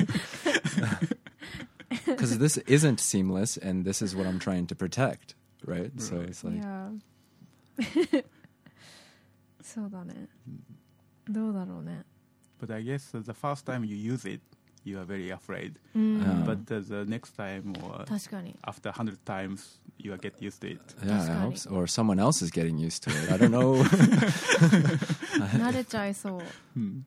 Because this isn't seamless, and this is what I'm trying to protect, right? right. So it's like... Yeah. そうだね。どうだろうね。 But I guess the first time you use it, you are very afraid. Mm. Yeah. But uh, the next time or after a hundred times, you will get used to it. Yeah, I hope so. Or someone else is getting used to it. I don't know. 慣れちゃいそう。 うん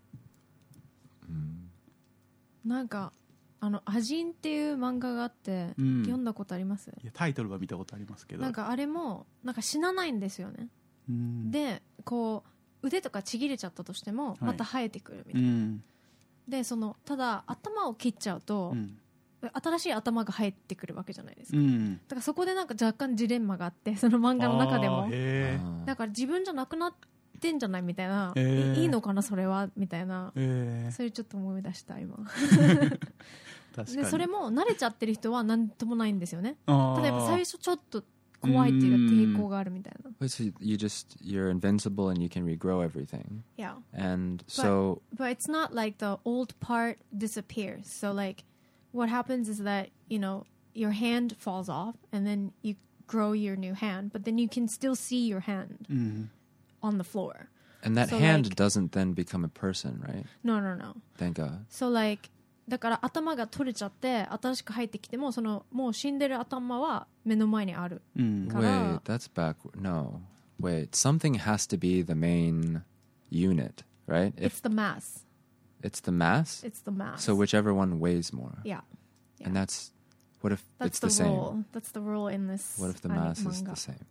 なんかあのアジンっていう漫画があって、うん、読んだことあります？ いやタイトルは見たことありますけど。 なんかあれもなんか死なないんですよね。 うん、 でこう腕とかちぎれちゃったとしてもまた生えてくるみたいな。 はいうん、 でそのただ頭を切っちゃうと、 うん、 新しい頭が入ってくるわけじゃないですか、 うん、 だからそこでなんか若干ジレンマがあってその漫画の中でもへだから自分じゃなくなってんじゃないみたいな、 えー、 いいいのかなそれはみたいな、 えー、 それちょっと思い出した今確かにでそれも慣れちゃってる人は何ともないんですよね。 あただやっぱ最初ちょっと怖いっていうか抵抗があるみたいな。 So you just you're invincible and you can regrow everything. Yeah. And so but, but it's not like the old part disappears. So like what happens is that, you know, your hand falls off and then you grow your new hand, but then you can still see your hand mm. on the floor. And that so hand like, doesn't then become a person, right? No, no, no. Thank God. So likeだから頭が取れちゃって新しく入ってきてもそのもう死んでる頭は目の前にあるから、 Wait, that's back. No, wait. Something has to be the main unit, right? It's if the mass. It's the mass. It's the mass. So whichever one weighs more. Yeah. yeah. And that's what if that's it's the, the same? Rule. That's the rule in this. What if the mass is the same?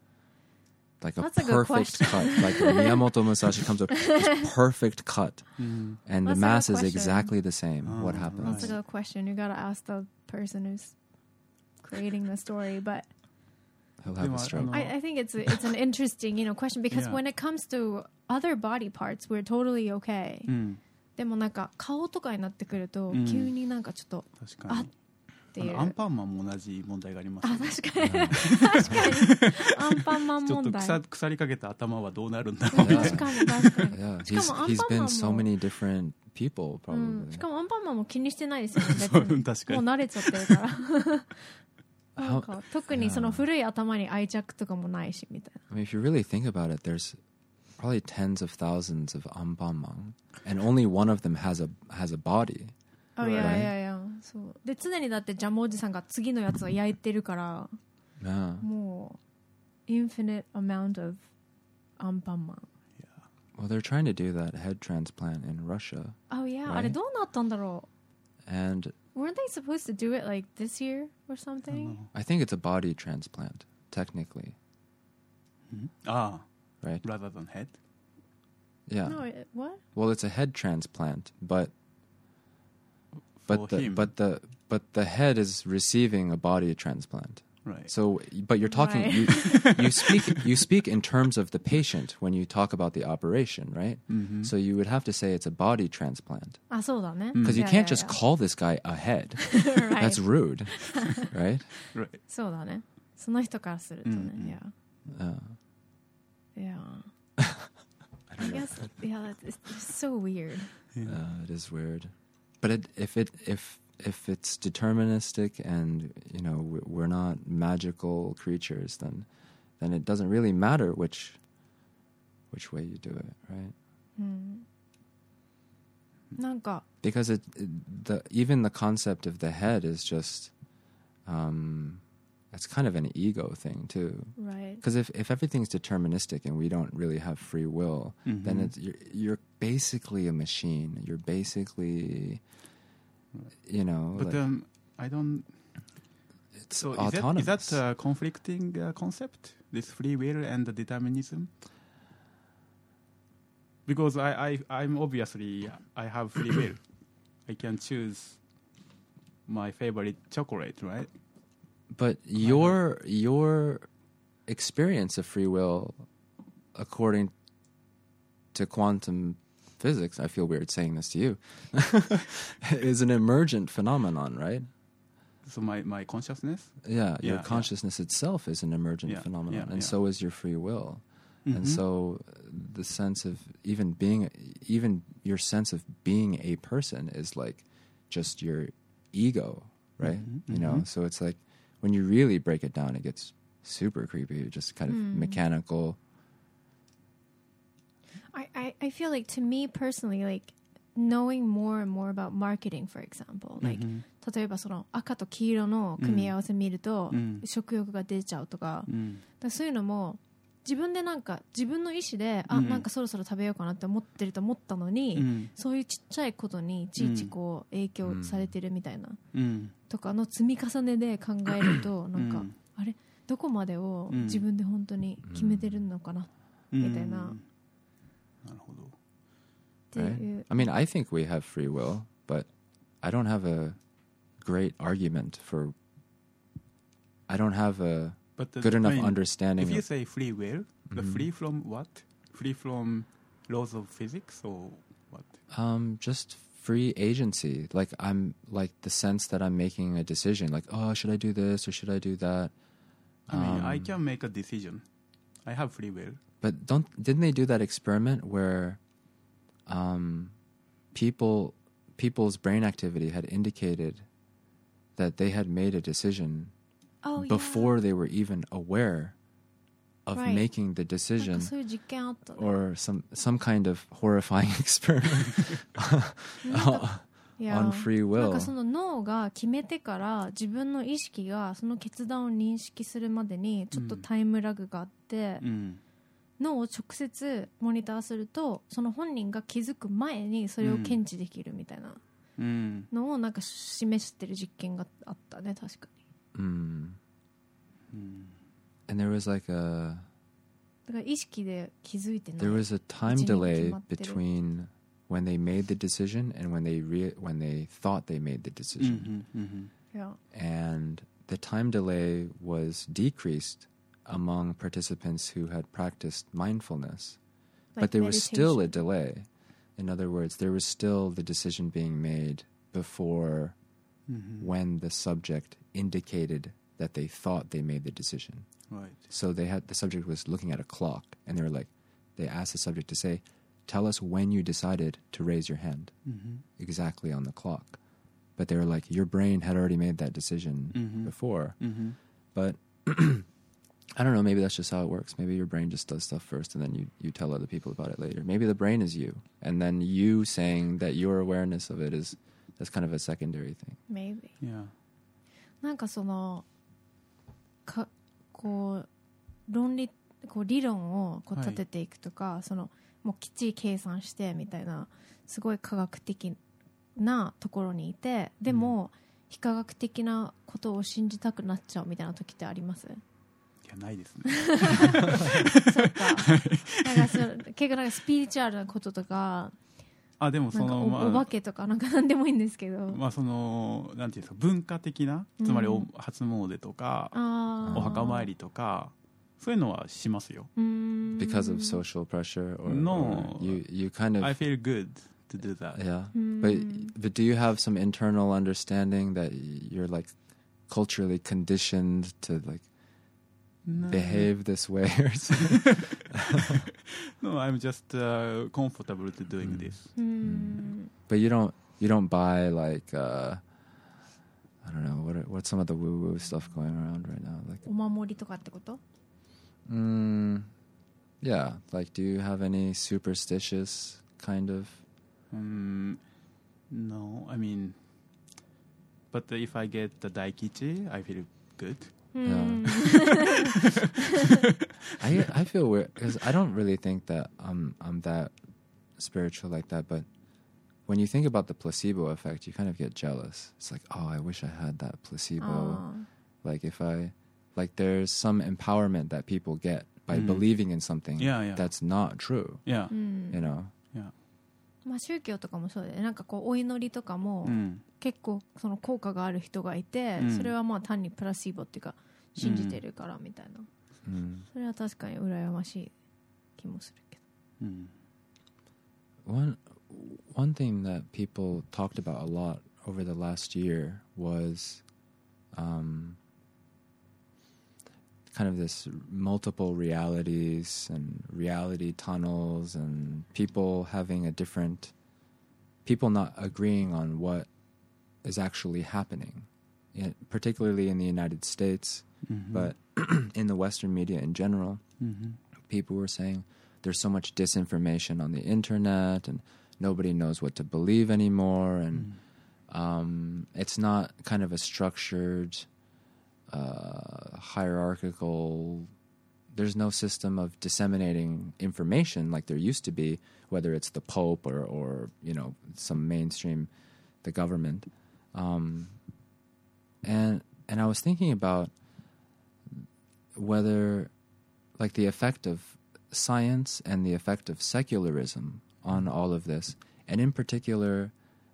Like a That's perfect a cut. Like Miyamoto Musashi comes up, this perfect cut. Mm. And That's the mass is question. exactly the same. Oh, what happens? That's a good question. You gotta ask the person who's creating the story, but He'll have a stroke. I, I think it's a, it's an interesting, you know, question because yeah. when it comes to other body parts, we're totally okay. うん、 でもなんか顔とかになってくると、 うん、 急になんかちょっと確かにあっていう。 アンパンマンも同じ問題があります、ね。 あ、確かに確かにアンパンマン問題。 ちょっと 腐, 腐りかけた頭はどうなるんだろう。 確かに確かに。 Yeah, しかもアン he's パンマン been も so many different people, probably. うん、しかもアンパンマンも気にしてないですよね。別に確かにもう慣れちゃってるから。なんか特にその古い頭に愛着とかもないしみたいな。 I mean, if you really think about it, there's probably tens of thousands of Anpanman, and only one of them has a has a body. あ、いやいやいや、そうで常にだってジャムおじさんが次のやつを焼いてるから、 Yeah. もう infinite amount of アンパンマン。 Well, they're trying to do that head transplant in Russia. Oh yeah, right? あれどうなったんだろう。 And weren't they supposed to do it like this year or something? I think it's a body transplant, technically. Mm-hmm. Ah, right. Rather than head. Yeah. No, it, what? Well, it's a head transplant, but but For the him. but the but the head is receiving a body transplant. Right. So, but you're talking Right. you, you speak you speak in terms of the patient when you talk about the operation, right? Mm-hmm. So you would have to say it's a body transplant. あ、そうだね。 Because you Yeah, can't yeah, just yeah. call this guy a head. Right. That's rude, right? Right. そうだね。その人からするとね。 うんうん Yeah. Uh, Yeah. I guess, yeah, it's, it's so weird. Yeah. uh, it is weird, but it, if it if if it's deterministic and you know we- we're not magical creatures, then then it doesn't really matter which which way you do it, right? うん、なんか Because it, it the even the concept of the head is just um, it's kind of an ego thing too. right. Because if, if everything's deterministic and we don't really have free will, Mm-hmm. then it's you're, you're basically a machine. You're basically, you know, But like, um, I don't. it's So is that, autonomous. is that a conflicting uh, concept? This free will and the determinism? Because I, I I'm obviously I have free will. I can choose my favorite chocolate, right? But your your experience of free will, according to quantum physics, I feel weird saying this to you, is an emergent phenomenon, right? So my, my consciousness. Yeah, your Yeah, consciousness itself is an emergent Yeah, phenomenon, yeah, and yeah. so is your free will. Mhm. And so the sense of even being, even your sense of being a person is like just your ego, right? Mhm, You know, mhm. so it's like when you really break it down, it gets super creepy, just kind of Hmm. mechanical. I, I, I feel like to me personally, like knowing more and more about marketing, for example, like、 Mhm. 例えばその赤と黄色の組み合わせ見ると、 うん食欲が出ちゃうとか、 Mm. だからそういうのも自分でなんか自分の意思で、あ、 うんなんかそろそろ食べようかなって思ってると思ったのに、 Mm. そういうちっちゃいことにいちいちこう影響されてるみたいな、 Mm. とかの積み重ねで考えるとなんか、 うんあれどこまでをうん自分で本当に決めてるのかな、 Mm. みたいな。 なるほど。 っていう、 I mean, I think we have free will, but I don't have a great argument for. I don't have a but the, good enough I mean, understanding. If you of, say free will, mm-hmm. the free from what? Free from laws of physics or what? Um, just free agency. Like I'm like the sense that I'm making a decision. Like, oh, should I do this or should I do that? I mean, um, I can make a decision. I have free will. But don't didn't they do that experiment where um, people people's brain activity had indicated that they had made a decision oh, before yeah. they were even aware of right. making the decision, なんかそういう実験あったね。 or some some kind of horrifying experiment on free なん will. かその脳が決めてから自分の意識がその決断を認識するまでにちょっとタイムラグがあって、 うん、 脳を直接モニターするとその本人が気づく前にそれを検知できるみたいなのをなんか示してる実験があったね、確かに。 Mm. Mm. And there was like a だから意識で気づいてない。 There was a time delay between when they made the decision and when they re- when they thought they made the decision. Mm-hmm, mm-hmm. Yeah. And the time delay was decreased among participants who had practiced mindfulness. Like but there meditation. was still a delay. In other words, there was still the decision being made before mm-hmm. when the subject indicated that they thought they made the decision. Right. So they had the subject was looking at a clock, and they were like, they asked the subject to say, "Tell us when you decided to raise your hand, mm-hmm. exactly on the clock." But they were like, your brain had already made that decision mm-hmm. before. Mm-hmm. But I don't know. Maybe that's just how it works. Maybe your brain just does stuff first, and then you you tell other people about it later. Maybe the brain is you, and then you saying that your awareness of it is that's kind of a secondary thing. Maybe. Yeah. なんかそのかこう論理こう理論をこう立てていくとか、はい、そのもうきっちり計算してみたいなすごい科学的なところにいて、でも、うん、非科学的なことを信じたくなっちゃうみたいな時ってあります？ いやないですね。 そうか。なんかそ結構なんかスピリチュアルなこととか。 あでもそのお,、まあ、お化けとかなんか何でもいいんですけど、 まあそのなんていうんですか文化的なつまりお、うん、初詣とかお墓参りとかそういうのはしますよ。 Because of social pressure or no or you you kind of I feel good to do that. Yeah, but but do you have some internal understanding that you're like culturally conditioned to like no. behave this way or something? No, I'm just uh, comfortable to doing mm. this. Mm. But you don't you don't buy like uh, I don't know what are, what's some of the woo woo stuff going around right now, like お守りとかってこと？ Mm, yeah, like do you have any superstitious kind of? Um, no, I mean, but if I get the daikichi, I feel good. Yeah. I I feel weird because I don't really think that I'm I'm that spiritual like that. But when you think about the placebo effect, you kind of get jealous. It's like, oh, I wish I had that placebo. Aww. Like if I, like there's some empowerment that people get by mm. believing in something yeah, yeah. that's not true. Yeah, you know. Yeah. まあ宗教とかもそうで、なんかこうお祈りとかも、 うん、 結構その効果がある人がいて、うん、それはまあ単にプラシーボっていうか信じてるからみたいな、 うん、 それは確かに羨ましい気もするけど、 うん、one one thing that people talked about a lot over the last year was um, kind of this multiple realities and reality tunnels and people having a different people not agreeing on what is actually happening, in, particularly in the United States, mm-hmm. but in the Western media in general. Mm-hmm. People were saying there's so much disinformation on the internet and nobody knows what to believe anymore, and mm. um, it's not kind of a structured, uh, hierarchical, there's no system of disseminating information like there used to be, whether it's the Pope or, or you know, some mainstream, the government. Um, and and I was thinking about whether, like, the effect of science and the effect of secularism on all of this, and in particular,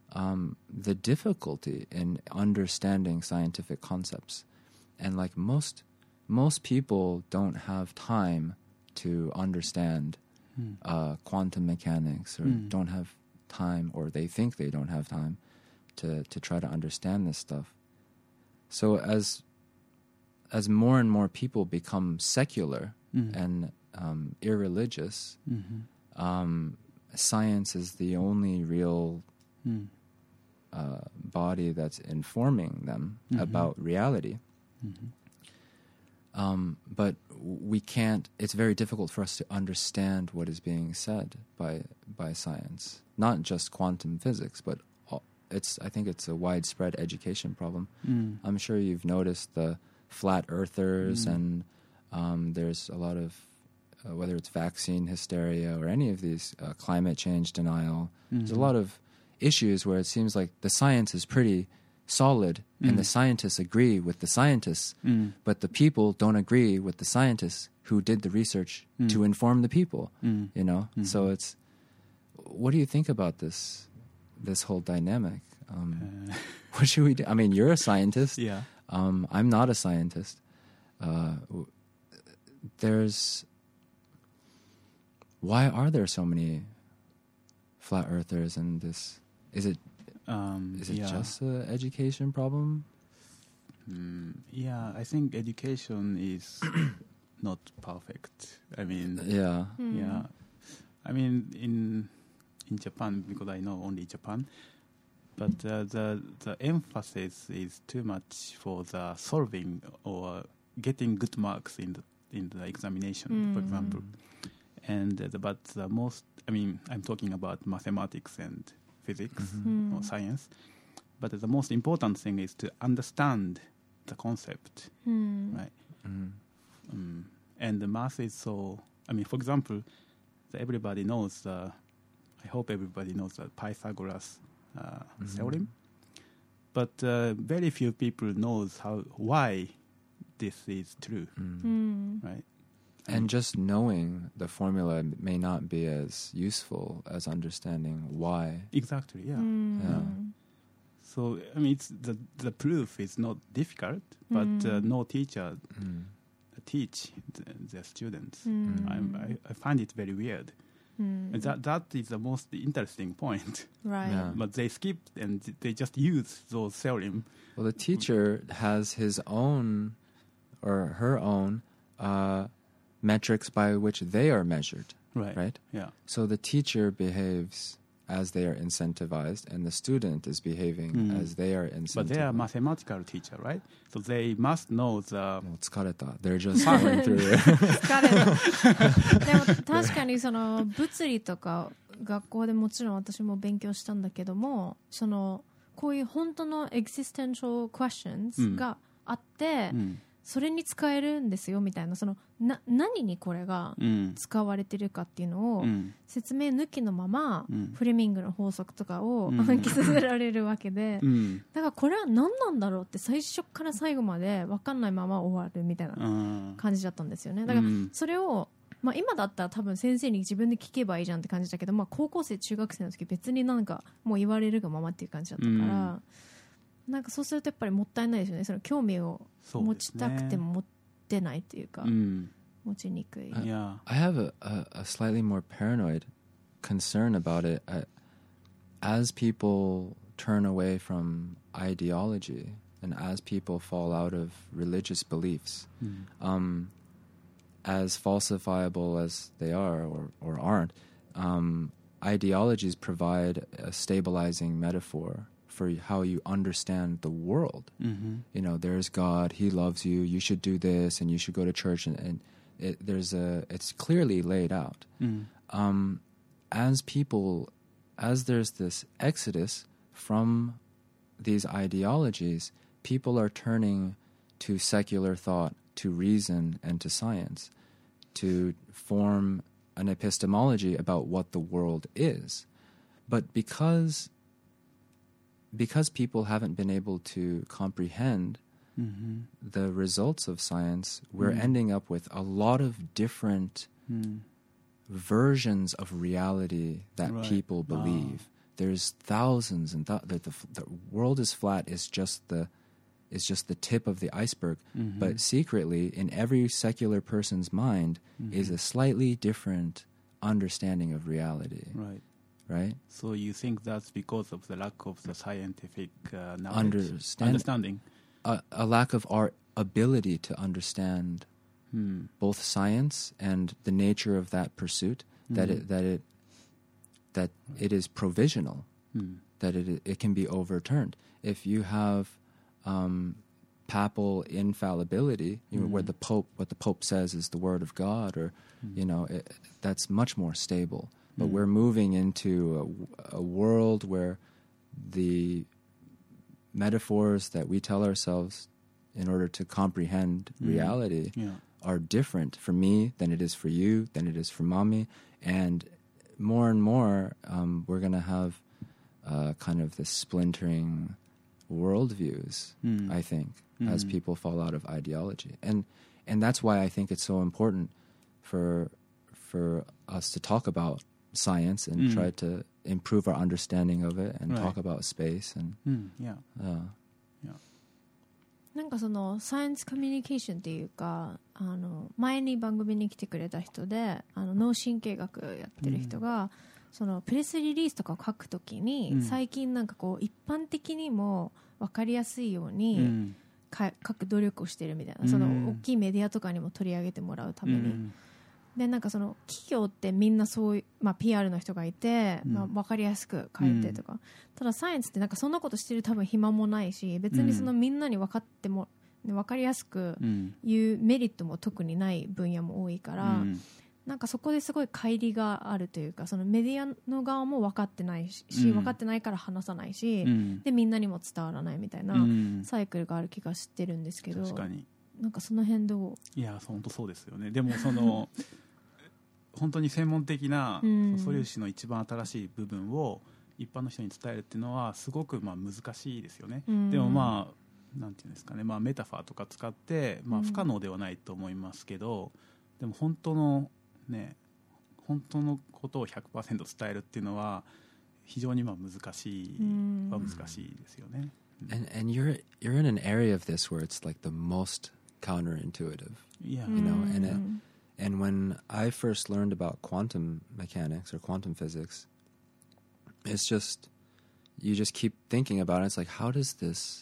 um, the difficulty in understanding scientific concepts. And like most most people don't have time to understand mm. uh, quantum mechanics, or mm. don't have time, or they think they don't have time to, to try to understand this stuff. So as as more and more people become secular mm. and um, irreligious, mm-hmm. um, science is the only real mm. uh, body that's informing them mm-hmm. about reality. Mm-hmm. Um, but we can't, it's very difficult for us to understand what is being said by by science. Not just quantum physics, but all, it's I think it's a widespread education problem. Mm. I'm sure you've noticed the flat earthers mm. and um, there's a lot of, uh, whether it's vaccine hysteria or any of these, uh, climate change denial, mm-hmm. there's a lot of issues where it seems like the science is pretty solid mm. and the scientists agree with the scientists, mm. but the people don't agree with the scientists who did the research mm. to inform the people, mm. you know? Mm-hmm. So it's, what do you think about this, this whole dynamic? Um, uh. What should we do? I mean, you're a scientist. Yeah. Um, I'm not a scientist. Uh, there's, why are there so many flat earthers and this, is it, um, is it yeah. just an education problem? Mm, yeah, I think education is not perfect. I mean, yeah, mm. yeah. I mean, in in Japan, because I know only Japan, but uh, the the emphasis is too much for the solving or getting good marks in the in the examination, mm. for example. And uh, the, but the most, I mean, I'm talking about mathematics and physics mm-hmm. or science, but the most important thing is to understand the concept, mm. right? Mm. Um, and the math is so, I mean, for example, the everybody knows, uh, I hope everybody knows the Pythagoras uh, mm-hmm. theorem, but uh, very few people knows how, why this is true, mm. Mm. right? And just knowing the formula may not be as useful as understanding why. Exactly, yeah. Mm. yeah. So, I mean, it's the the proof is not difficult, but mm. uh, no teacher mm. teach the, the students. Mm. I'm, I, I find it very weird. Mm. And that that is the most interesting point. Right. Yeah. But they skip and they just use those theorem. Well, the teacher has his own or her own uh, metrics by which they are measured. Right. Right? Yeah. So the teacher behaves as they are incentivized, and the student is behaving mm. as they are incentivized. But they are mathematical teacher, right? So they must know the... もう疲れた. They're just going through it. 疲れた。でも確かにその物理とか学校でもちろん私も勉強したんだけども、そのこういう本当の existential questions があって、うんうんそれに使えるんですよみたいなそのな何にこれが使われてるかっていうのを説明抜きのまま、うん、フレミングの法則とかを暗記させられるわけで、うん、だからこれは何なんだろうって最初から最後まで分かんないまま終わるみたいな感じだったんですよね。だからそれを、まあ、今だったら多分先生に自分で聞けばいいじゃんって感じだけど、まあ、高校生中学生の時別になんかもう言われるがままっていう感じだったから、うんなんかそうするとやっぱりもったいないですよね。その興味を持ちたくても持ってないっていうか、うん、持ちにくい。 I, I have a, a, a slightly more paranoid concern about it. I, as people turn away from ideology and as people fall out of religious beliefs, mm. um, as falsifiable as they are or, or aren't, um, ideologies provide a stabilizing metaphor for how you understand the world. Mm-hmm. You know, there's God, He loves you, you should do this, and you should go to church, and, and it, there's a, it's clearly laid out. Mm. Um, as people, as there's this exodus from these ideologies, people are turning to secular thought, to reason, and to science, to form an epistemology about what the world is. But because Because people haven't been able to comprehend mm-hmm. the results of science, we're mm. ending up with a lot of different mm. versions of reality that right. people believe. Ah. there's thousands and th- the, the the world is flat is just the is just the tip of the iceberg, mm-hmm. but secretly in every secular person's mind mm-hmm. is a slightly different understanding of reality. Right. Right? So you think that's because of the lack of the scientific uh, knowledge, Understand, understanding? A, a lack of our ability to understand hmm. both science and the nature of that pursuit, mm. that it that it that it is provisional, mm. that it it can be overturned. If you have um, papal infallibility, you know, mm. where the Pope, what the Pope says is the word of God, or mm. you know, it, that's much more stable. But mm. we're moving into a, a world where the metaphors that we tell ourselves in order to comprehend mm. reality yeah. are different for me than it is for you, than it is for mommy. And more and more, um, we're going to have uh, kind of this splintering worldviews, mm. I think, mm. as people fall out of ideology. And and that's why I think it's so important for for us to talk about science and mm. try to improve our understanding of it and right. talk about space and mm, yeah. Uh, yeah. なんかそのサイエンスコミュニケーションっていうか、あの前に番組に来てくれた人で、あの脳神経学やってる人が、うん、そのプレスリリースとかを書くときに、うん、最近なんかこう一般的にも分かりやすいように、うん、か書く努力をしてるみたいな、その大きいメディアとかにも取り上げてもらうために。うんでなんかその企業ってみんなそういう、まあ、ピーアール の人がいて、うんまあ、分かりやすく書いてとか、うん、ただサイエンスってなんかそんなことしてる多分暇もないし別にそのみんなに分かっても、うん、分かりやすく言うメリットも特にない分野も多いから、うん、なんかそこですごい乖離があるというかそのメディアの側も分かってないし、うん、分かってないから話さないし、うん、でみんなにも伝わらないみたいなサイクルがある気がしてるんですけど、 確かになんかその辺どう？ いや本当そうですよね。でもその本当に専門的な、うん、素粒子の一番新しい部分を一般の人に伝えるっていうのはすごくまあ難しいですよね、うん、でもまあなんていうんですかね、まあ、メタファーとか使って、まあ、不可能ではないと思いますけど、うん、でも本当のね本当のことを ひゃくパーセント 伝えるっていうのは非常にまあ難しい、うん、は難しいですよね、 うん、and, and you're, you're in an area of this where it's like the most counterintuitive, yeah. you know, and it And when I first learned about quantum mechanics or quantum physics, it's just, you just keep thinking about it. It's like, how does this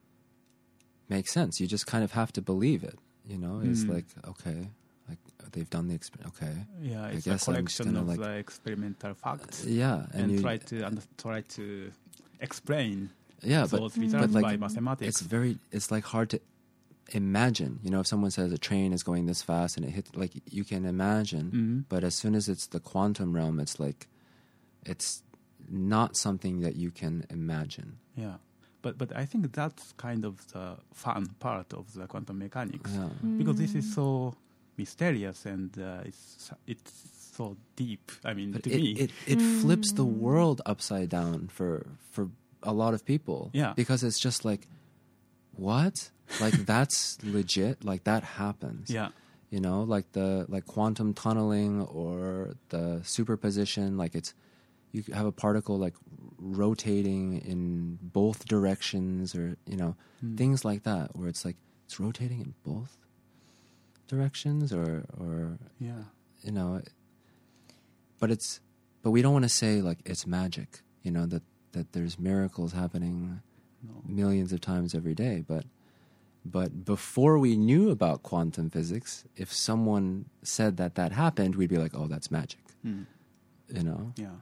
make sense? You just kind of have to believe it, you know? It's mm. like, okay, like they've done the experiment, okay. Yeah, it's I guess a collection of like, the experimental facts. Uh, yeah. And, and you, try, to, and try to explain yeah, those but, results but by like, mathematics. It's very, it's like hard to imagine, you know, if someone says a train is going this fast and it hits, like you can imagine, mm-hmm. but as soon as it's the quantum realm, it's like it's not something that you can imagine. Yeah, but but I think that's kind of the fun part of the quantum mechanics, yeah. mm. because this is so mysterious and uh, it's it's so deep. I mean, but to it, me, it it mm. flips the world upside down for for a lot of people. Yeah, because it's just like, what? Like that's legit, like that happens. Yeah. You know, like the like quantum tunneling or the superposition, like it's you have a particle like rotating in both directions or, you know, mm. things like that where it's like it's rotating in both directions or or yeah. you know, but it's but we don't want to say like it's magic, you know, that that there's miracles happening no. millions of times every day, but But before we knew about quantum physics, if someone said that that happened, we'd be like, oh, that's magic. Mm. You know? Yeah.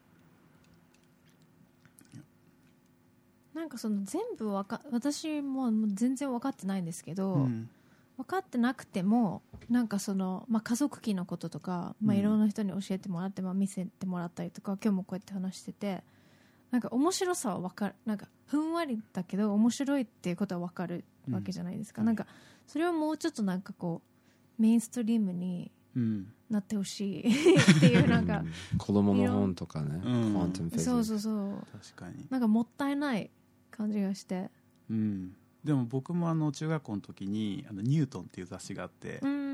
なんかその全部わか私も全然分かってないんですけど、うん、分かってなくてもなんかその、まあ、家族期のこととか、まあ、いろんな人に教えてもらって、まあ、見せてもらったりとか今日もこうやって話しててなんか面白さは分かるなんかふんわりだけど面白いっていうことは分かるわけじゃないですか、うん、なんかそれをもうちょっとなんかこうメインストリームになってほしいっていうなんか子供の本とかね、 うん、 クワントムフィジックスそうそうそう確かになんかもったいない感じがして、 うん、でも僕もあの中学校の時にあのニュートンっていう雑誌があって、 うん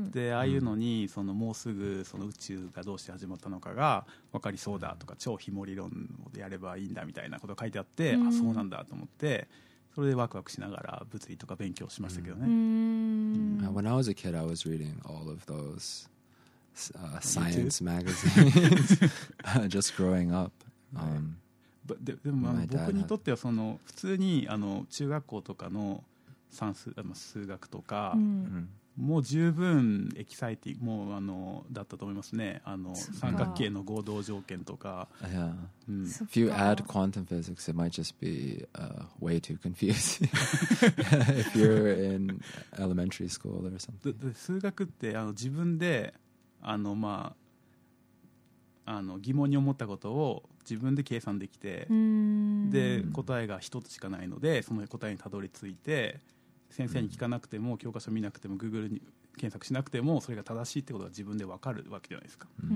でああいうのにそのもうすぐその宇宙がどうして始まったのかが分かりそうだとか、超ひも理論でやればいいんだみたいなことが書いてあって、あそうなんだと思って、それでワクワクしながら物理とか勉強しましたけどね。 Uh, when I was a kid, I was reading all of those uh, science magazines just growing up. Um, で, でも僕にとってはその普通にあの中学校とかの算数、数学とか、うん、もう十分エキサイティングもうあのだったと思いますね。あの三角形の合同条件とか。 Yeah. うん、If you add quantum physics, it might just be、uh, way too confusing. If you're in elementary school or something. で, で数学ってあの自分であのまああの疑問に思ったことを自分で計算できて、で答えが一つしかないのでその答えにたどり着いて、先生に聞かなくても教科書見なくても Google に検索しなくてもそれが正しいってことが自分で分かるわけじゃないですか、うん、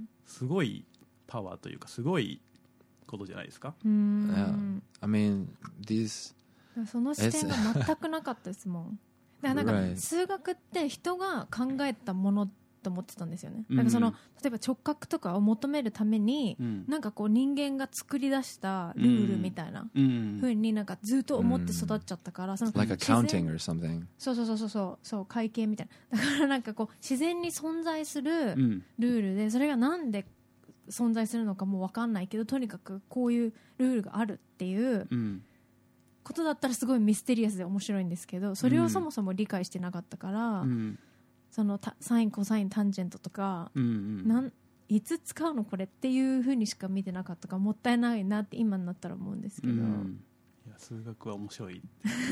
すごいパワーというかすごいことじゃないですか。 うん、yeah. I mean, these... その視点が全くなかったですもん。だからなんか数学って人が考えたものと思ってたんですよね。なんかその、うん、例えば直角とかを求めるために、うん、なんかこう人間が作り出したルールみたいな風になんかずっと思って育っちゃったから、その like accounting or something。 そうそうそうそうそう会計みたいな。だからなんかこう自然に存在するルールで、それがなんで存在するのかも分かんないけど、とにかくこういうルールがあるっていうことだったらすごいミステリアスで面白いんですけど、それをそもそも理解してなかったから、うん、そのサインコサインタンジェントとか、うんうん、なんいつ使うのこれっていう風にしか見てなかったから、もったいないなって今になったら思うんですけど、うん、 いや数学は面白い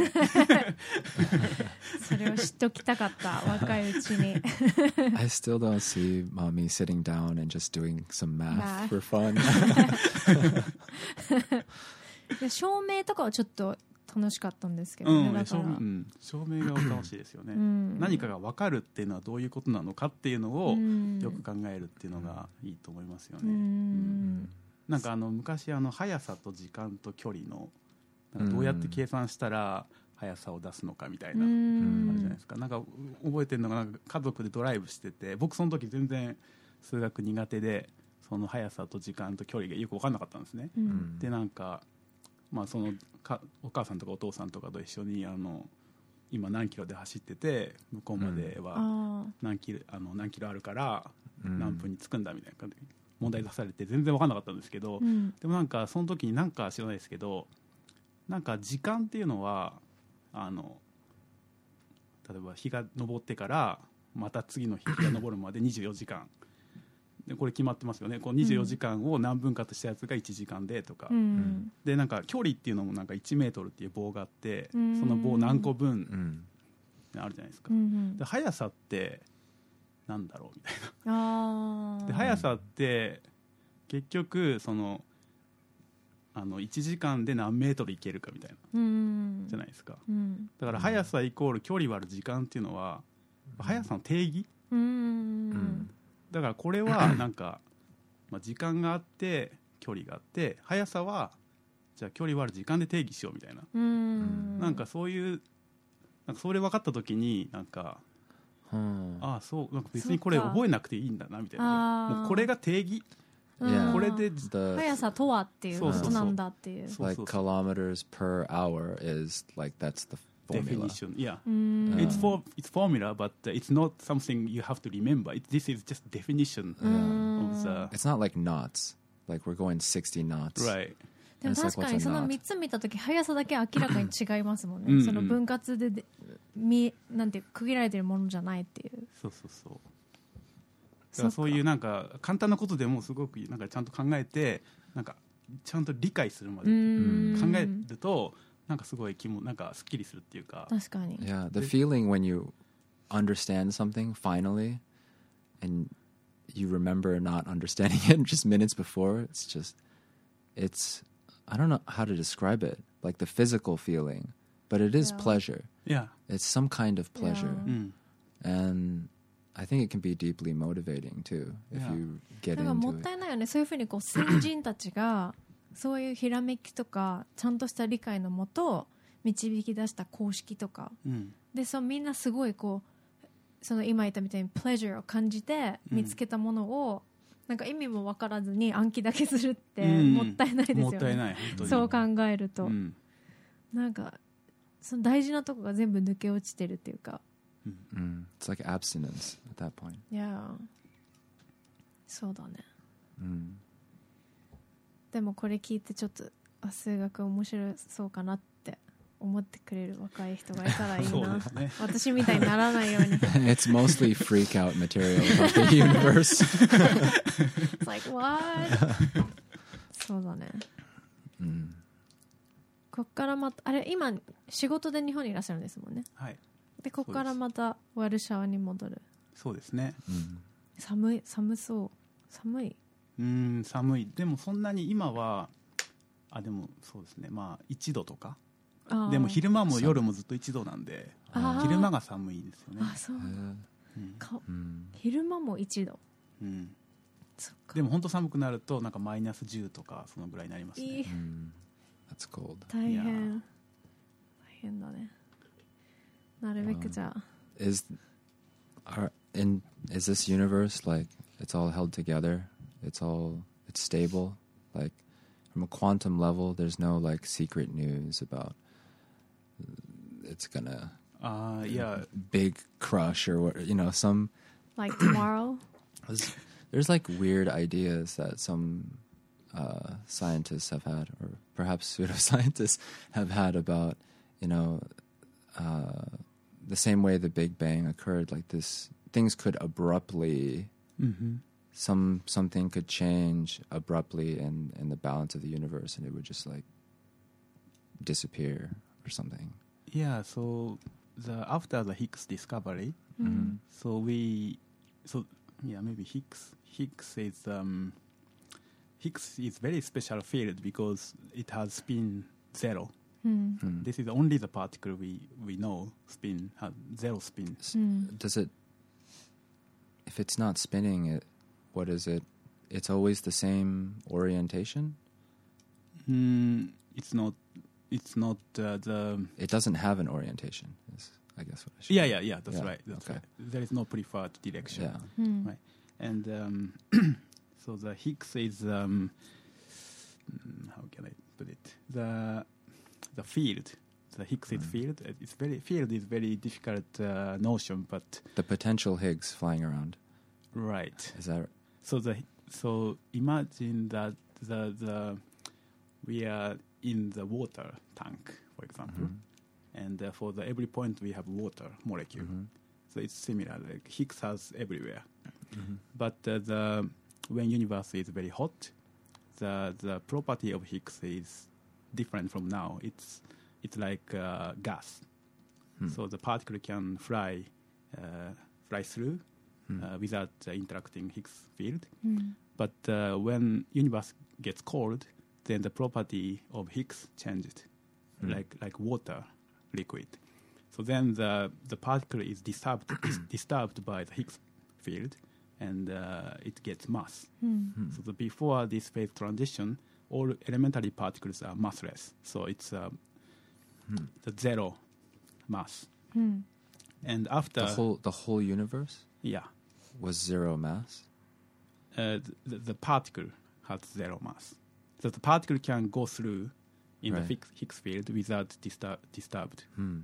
それを知っておきたかった若いうちに I still don't see mommy sitting down and just doing some math for fun で照明とかはちょっと楽しかったんですけどね、うん、だから、 うん、照明が楽しいですよね、うん、何かが分かるっていうのはどういうことなのかっていうのをよく考えるっていうのがいいと思いますよね、うんうん、なんかあの昔あの速さと時間と距離のなんかどうやって計算したら速さを出すのかみたいな、うん、あるじゃないですか。なんか覚えてるのがなんか家族でドライブしてて、僕その時全然数学苦手でその速さと時間と距離がよく分かんなかったんですね、うん、でなんかまあ、そのかお母さんとかお父さんとかと一緒にあの今何キロで走ってて向こうまでは何キロ、あの何キロあるから何分に着くんだみたいな感じで問題出されて全然分かんなかったんですけど、うん、でもなんかその時になんか知らないですけど、なんか時間っていうのはあの例えば日が昇ってからまた次の日が昇るまでにじゅうよじかんでこれ決まってますよね。こうにじゅうよじかんを何分かとしたやつがいちじかんでとか、うん、でなんか距離っていうのもなんかいちメートルっていう棒があって、うん、その棒何個分あるじゃないですか、うん、で速さってなんだろうみたいなあで速さって結局そのあのいちじかんで何メートルいけるかみたいな、うん、じゃないですか、うん、だから速さイコール距離割る時間っていうのは速さの定義、うんうんだからこれはなんかまあ時間があって距離があって速さはじゃあ距離割る時間で定義しようみたいな、うんなんかそういうなんかそれ分かった時になんか、うん、ああそうなんか別にこれ覚えなくていいんだなみたいな、もうこれが定義、 これで速さとはっていうことなんだっていう。 Like kilometers per hour is like that's the definition. Yeah, mm. it's for it's formula, but it's not something you have to remember. It, this is just definition mm. of the. It's not like knots. Like we're going sixty knots. Right. でも確かにそのみっつ見たとき速さだけ明らかに違いますもんねその分割ででみなんて区切られてるものじゃないっていう。 そうそうそう。だからそういうなんか簡単なことでもすごくなんかちゃんと考えてなんかちゃんと理解するまで考えると。なんかすごい気もなんかすっきりするっていうか。 確かに。 Yeah, the feeling when you understand something finally, and you remember not understanding it just minutes before. It's just, it's I don't know how to describe it. Like the physical feeling, but it is yeah. pleasure. Yeah, it's some kind of pleasure, yeah. mm. and I think it can be deeply motivating too if yeah. you get into it. なんかもったいないよね。そういうふうにこう先人たちが。そういうひらめきとかちゃんとした理解のもと導き出した公式とか、うん、でそうみんなすごいこうその今言ったみたいにプレジャーを感じて見つけたものを、うん、なんか意味も分からずに暗記だけするってもったいないですよね、うん、もったいないそう考えると、うん、なんかその大事なとこが全部抜け落ちてるっていうか、 うん、It's like abstinence at that point. Yeah. そうだね、 うん、 でもこれ聞いてちょっとあ数学面白そうかなって思ってくれる若い人がいたらいいな、ね、私みたいにならないように It's mostly freak out material about the universe. It's like what? そうだね、 うん、 こっからまたあれ今仕事で日本にいらっしゃるんですもんね。 はいでここからまたワルシャワに戻る。 そうですね、 うん、 寒い寒そう寒いうん寒いでもそんなに今はあでもそうですねまあいちどとかでも昼間も夜もずっといちどなんで昼間が寒いですよね。 あそう、うんうん、 昼間もいちど、 うん、そっかでも本当寒くなるとなんかマイナスじゅうとかそのぐらいになりますね。いい、 うん、That's cold. 大変大変だね。なるべくじゃあ、 um, is, are, in, is this universe like it's all held together? It's all it's stable? Like from a quantum level there's no like secret news about it's gonna uh, yeah. big crush or what, you know, some like tomorrow. there's, there's like weird ideas that some uh, scientists have had, or perhaps pseudoscientists have had about, you know, uh, the same way the Big Bang occurred, like this, things could abruptly, mm-hmm. some something could change abruptly in, in the balance of the universe, and it would just like disappear or something. Yeah, so the after the Higgs discovery, mm-hmm. so we, so yeah, maybe Higgs Higgs is um, Higgs is very special field because it has spin zero. Mm. Mm. This is only the particle we, we know spin has zero spin. Mm. Does it? If it's not spinning, it what is it? It's always the same orientation. Mm, it's not. It's not uh, the. It doesn't have an orientation. Is I guess what I should. Yeah, yeah, yeah. That's yeah, right. That's okay. right. There is no preferred direction. Yeah. Mm. Right. And um, so the Higgs is um, how can I put it? The the field, the Higgs mm. field. It's very field is very difficult uh, notion, but the potential Higgs flying around. Right. Is that so? The so imagine that the the we are in the water tank, for example, mm-hmm. and uh, for the every point we have water molecule. Mm-hmm. So it's similar. Like Higgs has everywhere, mm-hmm. but uh, the when universe is very hot, the the property of Higgs is different from now. It's it's like uh, gas, hmm. so the particle can fly uh, fly through hmm. uh, without uh, interacting Higgs field. Mm. But uh, when universe gets cold, then the property of Higgs changed, hmm. like like water, liquid. So then the the particle is disturbed disturbed by the Higgs field, and uh, it gets mass. Mm. Hmm. So the before this phase transition, all elementary particles are massless. So it's uh, hmm. the zero mass. Mm. And after the whole the whole universe, yeah, was zero mass. Uh, the, the particle has zero mass. So the particle can go through in right. the Higgs field without distur- disturbed. Hmm.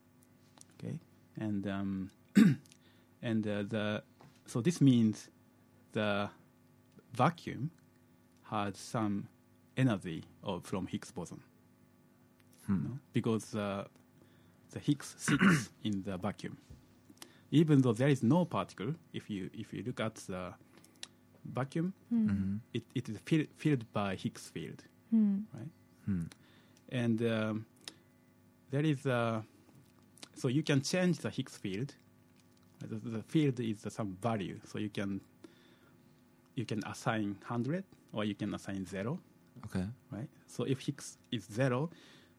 Okay, and um, and uh, the so this means the vacuum had some energy of from Higgs boson, hmm. you know? Because uh, the Higgs sits in the vacuum, even though there is no particle. If you if you look at the vacuum, Mm. Mm-hmm. it, it is fill, filled by Higgs field, Mm. right? Hmm. And um, there is a so you can change the Higgs field. The, the field is uh, some value, so you can you can assign one hundred or you can assign zero, Okay. right? So if Higgs is zero,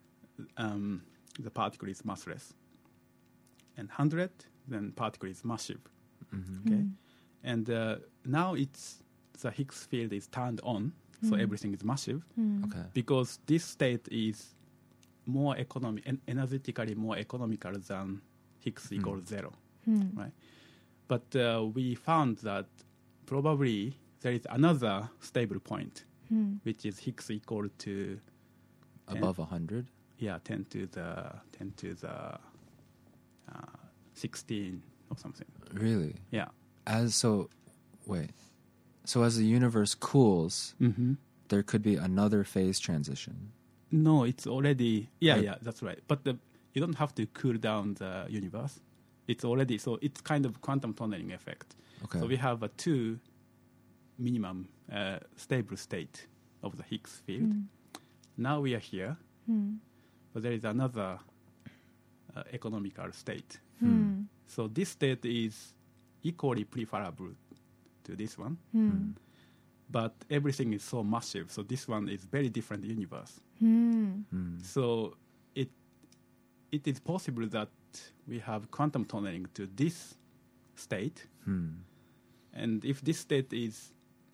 um, the particle is massless, and one hundred, then particle is massive. Mm-hmm. Okay, Mm. and uh, now it's the Higgs field is turned on, so Mm. everything is massive. Mm. Okay. Because this state is more economic, en- energetically more economical than Higgs Mm. equals zero, Mm. right? but uh, we found that probably there is another stable point, hmm. which is Higgs equal to above one hundred. Yeah, ten to the ten to the uh, sixteen or something. Really? Yeah. As so, wait. So as the universe cools, Mm-hmm. there could be another phase transition. No, it's already yeah, Right. yeah, that's right. But the, you don't have to cool down the universe. It's already so it's kind of quantum tunneling effect. Okay. So we have a two minimum uh, stable state of the Higgs field. Hmm. Now we are here, Hmm. but there is another uh, economical state. Hmm. So this state is equally preferable to this one, Hmm. but everything is so massive. So this one is very different universe. Hmm. Hmm. So it it is possible that we have quantum tunneling to this state, Hmm. and if this state is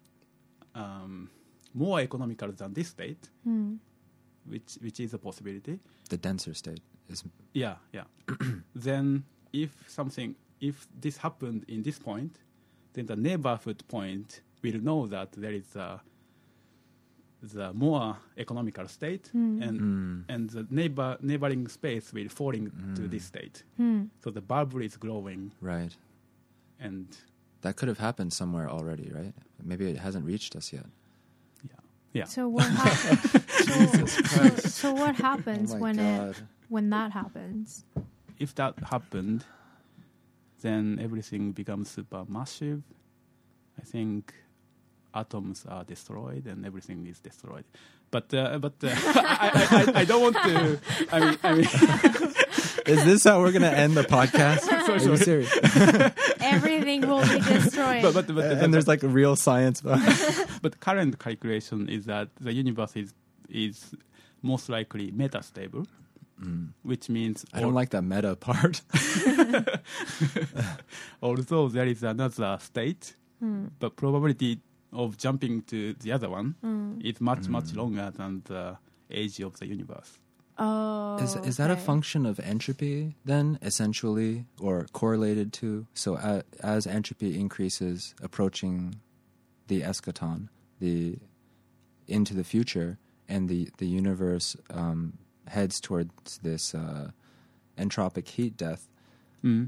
um, more economical than this state, Hmm. which which is a possibility, The denser state is. yeah, yeah. Then if something, if this happened in this point, then the neighborhood point will know that there is a the more economical state, Hmm. and Hmm. and the neighbor neighboring space will falling to Mm. this state. Hmm. So the bubble is growing, Right. and That could have happened somewhere already, right? Maybe it hasn't reached us yet. yeah, yeah. So what happens? so, so, so what happens Oh my when God. it when that happens? If that happened, then everything becomes super massive. I think atoms are destroyed and everything is destroyed. But uh, but uh, I, I, I, I don't want to. I mean, I mean Is this how we're gonna end the podcast? Are you serious? Everything will be destroyed. but but, but, And there's like a real science behind it. but current calculation is that the universe is is most likely metastable, Mm. which means I don't like the meta part. although there is another state, Hmm. but probability of jumping to the other one Hmm. is much much Mm. longer than the age of the universe. Oh, Is is that a okay. function of entropy then, essentially, or correlated to? So uh, as entropy increases, approaching the eschaton, the into the future, and the the universe um, heads towards this uh, entropic heat death, Mm.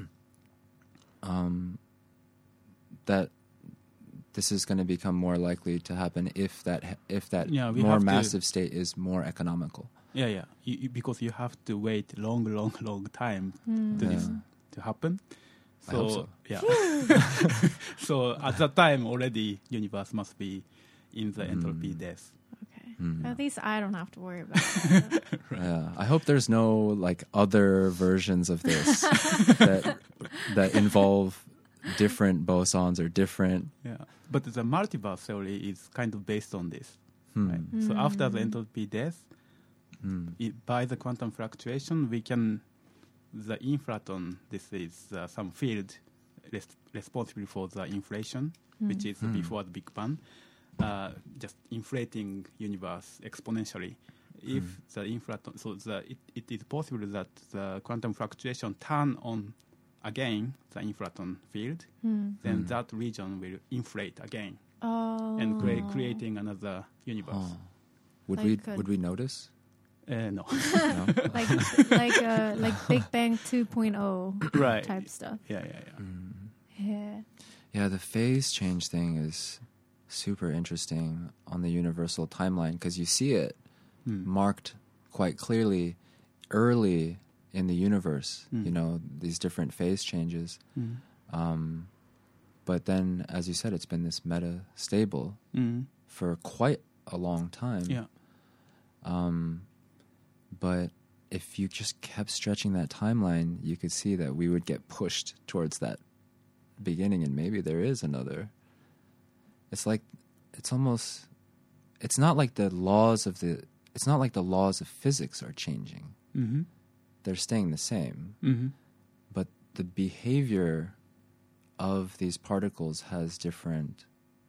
um, that this is going to become more likely to happen if that if that Yeah, we more have to- massive state is more economical. Yeah, yeah. You, you, because you have to wait long, long, long time Hmm. to this Yeah. to happen. I hope so. yeah. So at that time already, universe must be in the entropy Mm. death. Okay. Mm. At least I don't have to worry about it. Yeah, I hope there's no like other versions of this that that involve different bosons or different. Yeah. But the multiverse theory is kind of based on this. Hmm. Right? So after the Mm. entropy death, Hmm. it, by the quantum fluctuation, we can the inflaton. This is uh, some field res- responsible for the inflation, which is Hmm. before the Big Bang, uh, just inflating universe exponentially. If Hmm. the inflaton, so the, it, it is possible that the quantum fluctuation turn on again the inflaton field, Hmm. then Hmm. that region will inflate again Oh. and crea- creating another universe. Oh. Would Like we a- would we notice? Uh, no, No. like like uh, like Big Bang two point oh right? type stuff. Yeah, yeah, yeah. Mm. Yeah. Yeah, the phase change thing is super interesting on the universal timeline because you see it Hmm. marked quite clearly early in the universe. Mm. You know, these different phase changes. Mm. Um, but then, as you said, it's been this meta stable Mm. for quite a long time. Yeah. Um, but if you just kept stretching that timeline, you could see that we would get pushed towards that beginning, and maybe there is another. It's like, it's almost, it's not like the laws of the, it's not like the laws of physics are changing. Mm-hmm. They're staying the same, Mm-hmm. but the behavior of these particles has different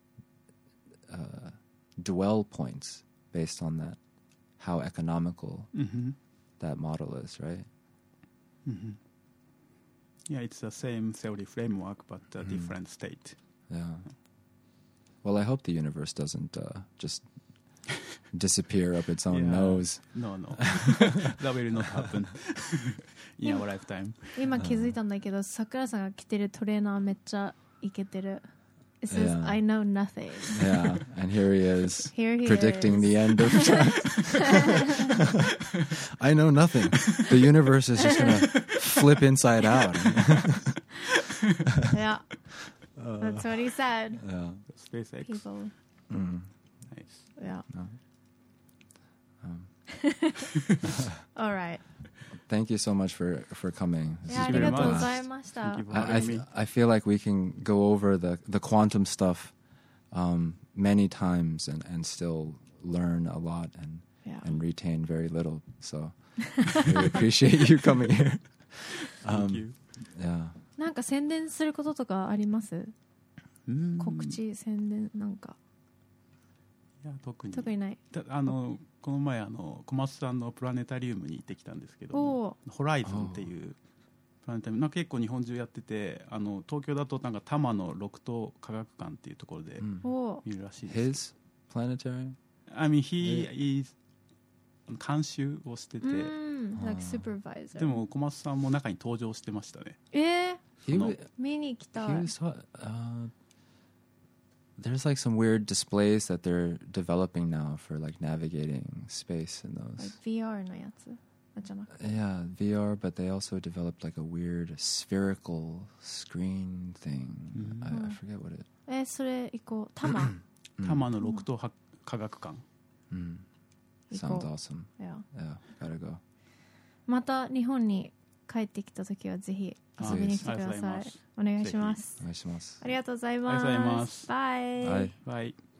uh, dwell points based on that, how economical Mm-hmm. that model is, right? Mm-hmm. Yeah, it's the same theory framework, but a different state. Yeah. Well, I hope the universe doesn't uh, just disappear up its own Yeah. nose. No, no. That will not happen in our lifetime. 今気づいたんだけど、桜さんが着てるトレーナーめっちゃイケてる。It says, Yeah. I know nothing. Yeah, and here he is Here he predicting is. the end of time. I know nothing. The universe is just going to flip inside out. Yeah. That's what he said. Yeah. SpaceX. People. Mm. Nice. Yeah. No. Um, All right. thank you so much for, for coming. This いや、あ has り been が a とうご blast. ざいました。 Thank you for I, I, having me. I feel like we can go over the, the quantum stuff um, many times and, and still learn a lot and, Yeah. and retain very little. So I really appreciate you coming here. Thank Um, you. yeah. なんか宣伝することとかあります？ うん告知、宣伝なんかいや特に特にない。 たあのこの前あの小松さんのプラネタリウムに行ってきたんですけどおーホライズンっていうプラネタリウムなんか結構日本中やっててあの東京だとなんか多摩の六島科学館っていうところで Mm. おー見るらしいです His planetarium? I mean he is 監修をしててうん、like supervisor。 でも小松さんも中に登場してましたねえー、 He, No. wa- 見に来た he い。 was, uh, there's like some weird displays that they're developing now for like navigating space and Like those. ブイアール のやつあじゃなくて。 Yeah, V R, but they also developed like a weird spherical screen thing. Mm. I, I Mm. forget what it. えー、それ行こう。多摩 Mm. 多摩の六島科学館 Mm. 行 Sounds こ awesome. う。いや Yeah, gotta go. また日本に帰ってきた時はぜひ遊びに来てください。お願いします。 お願いします。 ありがとうございます。 ありがとうございますバイ。 はい。 バイ